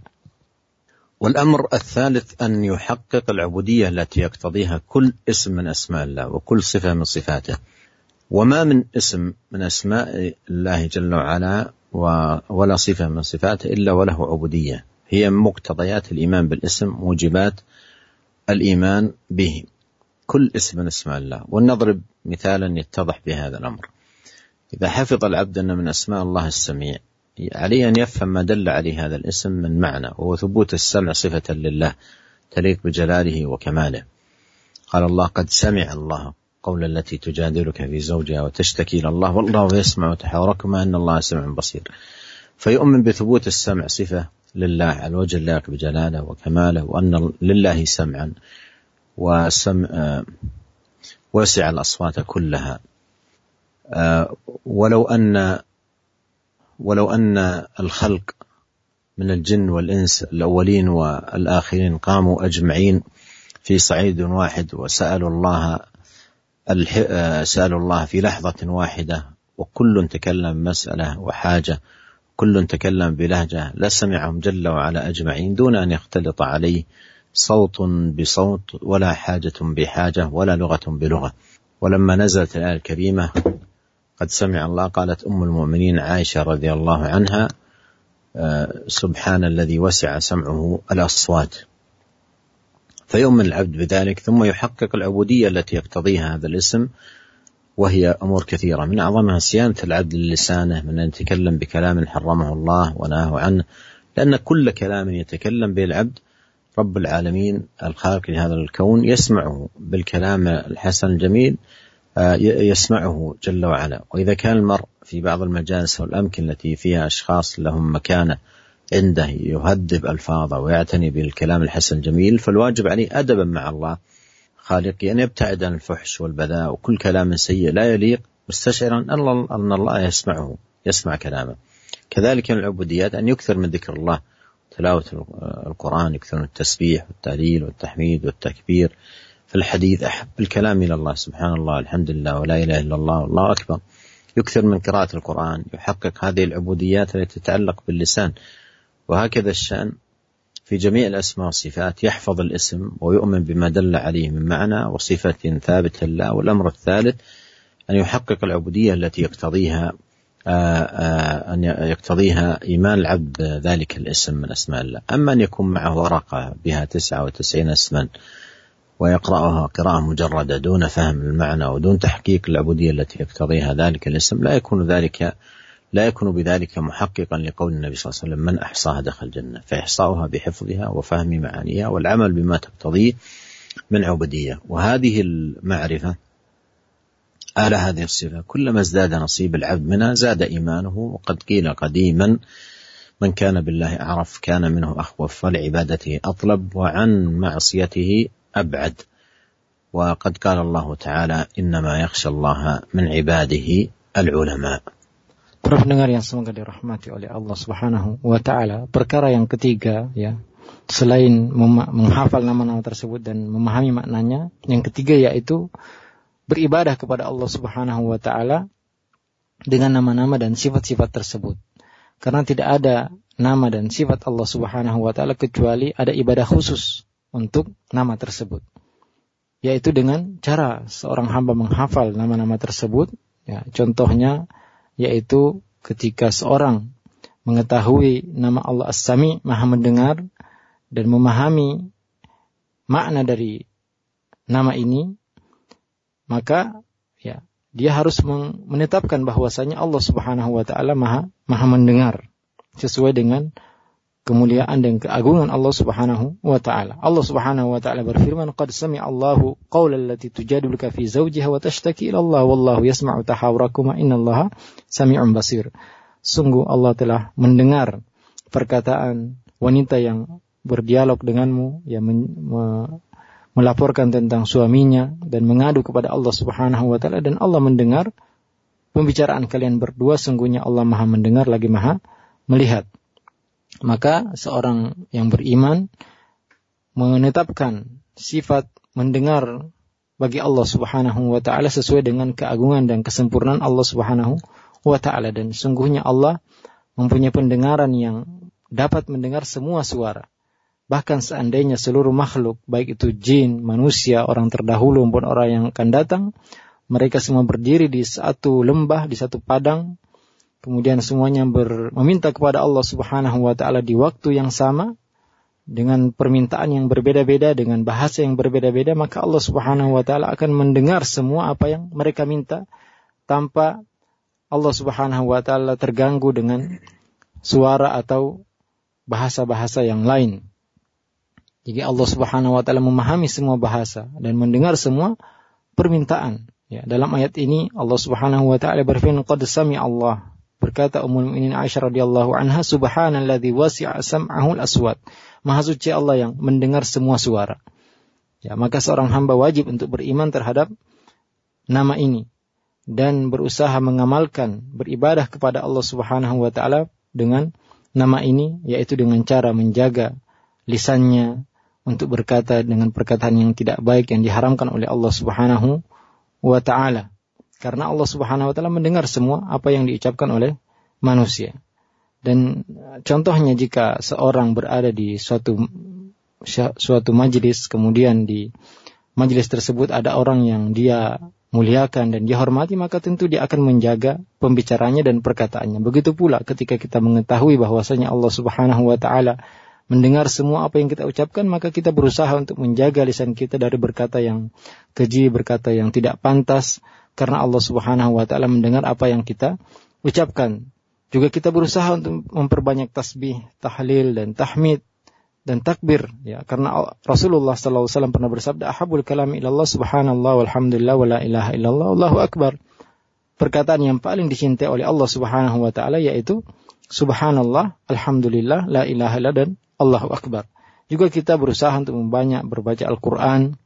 والأمر الثالث أن يحقق العبودية التي يقتضيها كل اسم من أسماء الله وكل صفة من صفاته. وما من اسم من أسماء الله جل وعلا ولا صفة من صفاته إلا وله عبودية، هي مقتضيات الإيمان بالاسم، موجبات الإيمان به، كل اسم من اسماء الله. ونضرب مثالا يتضح بهذا الأمر. إذا حفظ العبد أن من أسماء الله السميع، عليه أن يفهم ما دل عليه هذا الاسم من معنى، وهو ثبوت السمع صفة لله تليق بجلاله وكماله. قال الله قد سمع الله قول التي تجادلك في زوجها وتشتكي إلى الله والله يسمع تحاوركما إن الله سميع بصير. فيؤمن بثبوت السمع صفة لله على الوجه اللائق بجلاله وكماله، وأن لله سمعا وسمع وسع الأصوات كلها. ولو أن ولو أن الخلق من الجن والإنس الأولين والآخرين قاموا أجمعين في صعيد واحد وسألوا الله سألوا الله في لحظة واحدة، وكل تكلم مسألة وحاجة، كل تكلم بلهجة، لسمعهم جل وعلا أجمعين دون أن يختلط عليه صوت بصوت ولا حاجة بحاجة ولا لغة بلغة. ولما نزلت الآية الكريمة قد سمع الله، قالت أم المؤمنين عائشة رضي الله عنها: سبحان الذي وسع سمعه الأصوات. فيؤمن العبد بذلك ثم يحقق العبودية التي يقتضيها هذا الاسم، وهي أمور كثيرة، من أعظمها صيانة العبد للسانه من أن يتكلم بكلام حرمه الله ونهاه عنه، لأن كل كلام يتكلم به العبد رب العالمين الخالق لهذا الكون يسمعه بالكلام الحسن الجميل، يسمعه جل وعلا. وإذا كان المرء في بعض المجالس والأمكنة التي فيها أشخاص لهم مكانة عنده يهذب ألفاظه ويعتني بالكلام الحسن الجميل، فالواجب عليه أدبا مع الله خالقي أن يبتعد عن الفحش والبذاء وكل كلام سيء لا يليق، مستشعرا أن الله يسمعه يسمع كلامه. كذلك من العبوديات أن يكثر من ذكر الله، تلاوة القرآن، يكثر من التسبيح والتهليل والتحميد والتكبير. في الحديث أحب الكلام إلى الله سبحان الله الحمد لله ولا إله إلا الله والله أكبر. يكثر من قراءة القرآن، يحقق هذه العبوديات التي تتعلق باللسان. وهكذا الشأن في جميع الأسماء والصفات، يحفظ الاسم ويؤمن بما دل عليه من معنى وصفة ثابتة له. والأمر الثالث أن يحقق العبودية التي يقتضيها أن يقتضيها إيمان العبد ذلك الاسم من أسماء الله. أما أن يكون معه ورقة بها تسعة وتسعين اسما ويقرأها قراءة مجردة دون فهم المعنى ودون تحقيق العبودية التي يقتضيها ذلك الاسم، لا يكون ذلك لا يكون بذلك محققا لقول النبي صلى الله عليه وسلم: من أحصاها دخل الجنة. فإحصاؤها بحفظها وفهم معانيها والعمل بما تقتضيه من عبودية. وهذه المعرفة على هذه الصفة كلما ازداد نصيب العبد منها زاد إيمانه. وقد قيل قديما: من كان بالله أعرف كان منه أخوف، ولعبادته أطلب، وعن معصيته أبعد. وقد قال الله تعالى: إنما يخشى الله من عباده العلماء. Para pendengar yang semoga dirahmati oleh Allah Subhanahu wa taala, perkara yang ketiga ya, selain mem- menghafal nama-nama tersebut dan memahami maknanya, yang ketiga yaitu beribadah kepada Allah Subhanahu wa taala dengan nama-nama dan sifat-sifat tersebut. Karena tidak ada nama dan sifat Allah Subhanahu wa taala kecuali ada ibadah khusus untuk nama tersebut. Yaitu dengan cara seorang hamba menghafal nama-nama tersebut, ya, contohnya yaitu ketika seorang mengetahui nama Allah As-Sami, Maha mendengar, dan memahami makna dari nama ini, maka ya dia harus menetapkan bahwasanya Allah Subhanahu wa taala Maha Maha mendengar sesuai dengan kemuliaan dan keagungan Allah Subhanahu wa taala. Allah Subhanahu wa taala berfirman, "Qad sami'a Allahu qaulal lati tujadiluka fi zawjiha wa tashtaki ila Allah wallahu yasma'u tahawurakuma innallaha sami'un basir." Sungguh Allah telah mendengar perkataan wanita yang berdialog denganmu, yang men, me, melaporkan tentang suaminya dan mengadu kepada Allah Subhanahu wa taala, dan Allah mendengar pembicaraan kalian berdua. Sungguhnya Allah Maha mendengar lagi Maha melihat. Maka seorang yang beriman menetapkan sifat mendengar bagi Allah Subhanahu wa taala sesuai dengan keagungan dan kesempurnaan Allah Subhanahu wa taala, dan sungguhnya Allah mempunyai pendengaran yang dapat mendengar semua suara. Bahkan seandainya seluruh makhluk, baik itu jin, manusia, orang terdahulu maupun orang yang akan datang, mereka semua berdiri di satu lembah, di satu padang, kemudian semuanya ber, meminta kepada Allah Subhanahu wa taala di waktu yang sama, dengan permintaan yang berbeda-beda, dengan bahasa yang berbeda-beda, maka Allah Subhanahu wa taala akan mendengar semua apa yang mereka minta tanpa Allah Subhanahu wa taala terganggu dengan suara atau bahasa-bahasa yang lain. Jadi Allah Subhanahu wa taala memahami semua bahasa dan mendengar semua permintaan Ya, dalam ayat ini Allah Subhanahu wa taala berfirman, qad sami'a Allah, berkata Ummul Mukminin Aisyah radhiyallahu anha, subhanalladzi wasi'a sam'ahu al-aswat. Maha suci Allah yang mendengar semua suara. Ya, maka seorang hamba wajib untuk beriman terhadap nama ini dan berusaha mengamalkan beribadah kepada Allah Subhanahu wa taala dengan nama ini, yaitu dengan cara menjaga lisannya untuk berkata dengan perkataan yang tidak baik yang diharamkan oleh Allah Subhanahu wa ta'ala. Karena Allah Subhanahu wa ta'ala mendengar semua apa yang diucapkan oleh manusia. Dan contohnya jika seorang berada di suatu suatu majelis, kemudian di majelis tersebut ada orang yang dia muliakan dan dia hormati, maka tentu dia akan menjaga pembicaranya dan perkataannya. Begitu pula ketika kita mengetahui bahwasanya Allah Subhanahu wa ta'ala mendengar semua apa yang kita ucapkan, maka kita berusaha untuk menjaga lisan kita dari berkata yang keji, berkata yang tidak pantas, karena Allah Subhanahu wa ta'ala mendengar apa yang kita ucapkan. Juga kita berusaha untuk memperbanyak tasbih, tahlil dan tahmid dan takbir, ya, karena Rasulullah sallallahu alaihi wasallam pernah bersabda, ahabul kalami ilallah subhanallah walhamdulillah wala ilaha illallah Allahu akbar. Perkataan yang paling dicintai oleh Allah Subhanahu wa ta'ala yaitu subhanallah, alhamdulillah, la ilaha illallah dan Allahu akbar. Juga kita berusaha untuk membanyak berbaca Al-Quran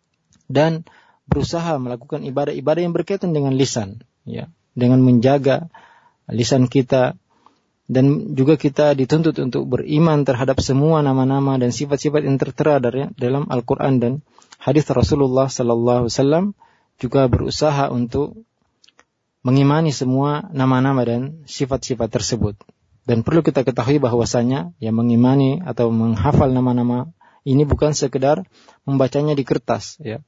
dan berusaha melakukan ibadah-ibadah yang berkaitan dengan lisan, ya, dengan menjaga lisan kita. Dan juga kita dituntut untuk beriman terhadap semua nama-nama dan sifat-sifat yang tertera dalam Al-Quran dan hadis Rasulullah sallallahu alaihi wasallam. Juga berusaha untuk mengimani semua nama-nama dan sifat-sifat tersebut. Dan perlu kita ketahui bahwasanya yang mengimani atau menghafal nama-nama ini bukan sekedar membacanya di kertas, ya.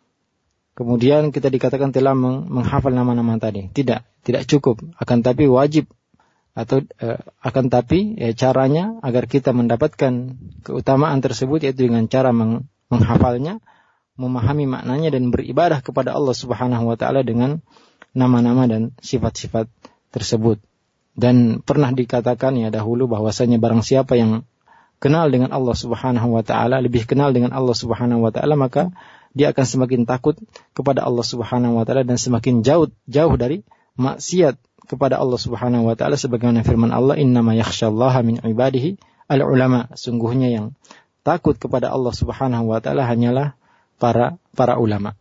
Kemudian kita dikatakan telah menghafal nama-nama tadi. Tidak, tidak cukup. Akan tapi wajib atau eh, akan tapi eh, caranya agar kita mendapatkan keutamaan tersebut yaitu dengan cara meng, menghafalnya, memahami maknanya dan beribadah kepada Allah Subhanahu wa taala dengan nama-nama dan sifat-sifat tersebut. Dan pernah dikatakan ya dahulu bahwasanya barang siapa yang kenal dengan Allah Subhanahu wa taala, lebih kenal dengan Allah Subhanahu wa taala, maka dia akan semakin takut kepada Allah Subhanahu wa taala dan semakin jauh jauh dari maksiat kepada Allah Subhanahu wa taala, sebagaimana firman Allah, innama yakhsyallaha min ibadihi al-ulama. Sungguhnya yang takut kepada Allah Subhanahu wa taala hanyalah para para ulama.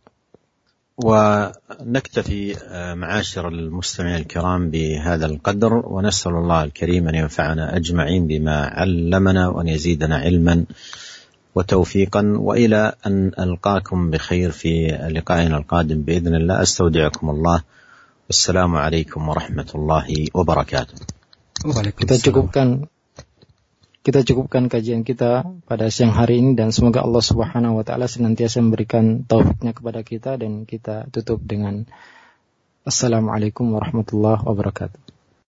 ونكتفي معاشر المستمعين الكرام بهذا القدر، ونسأل الله الكريم أن ينفعنا أجمعين بما علمنا وأن يزيدنا علما وتوفيقا، وإلى أن ألقاكم بخير في لقائنا القادم بإذن الله. أستودعكم الله، والسلام عليكم ورحمة الله وبركاته. Kita cukupkan Kita cukupkan kajian kita pada siang hari ini, dan semoga Allah Subhanahu wa taala senantiasa memberikan taufiknya kepada kita, dan kita tutup dengan Assalamualaikum warahmatullahi wabarakatuh.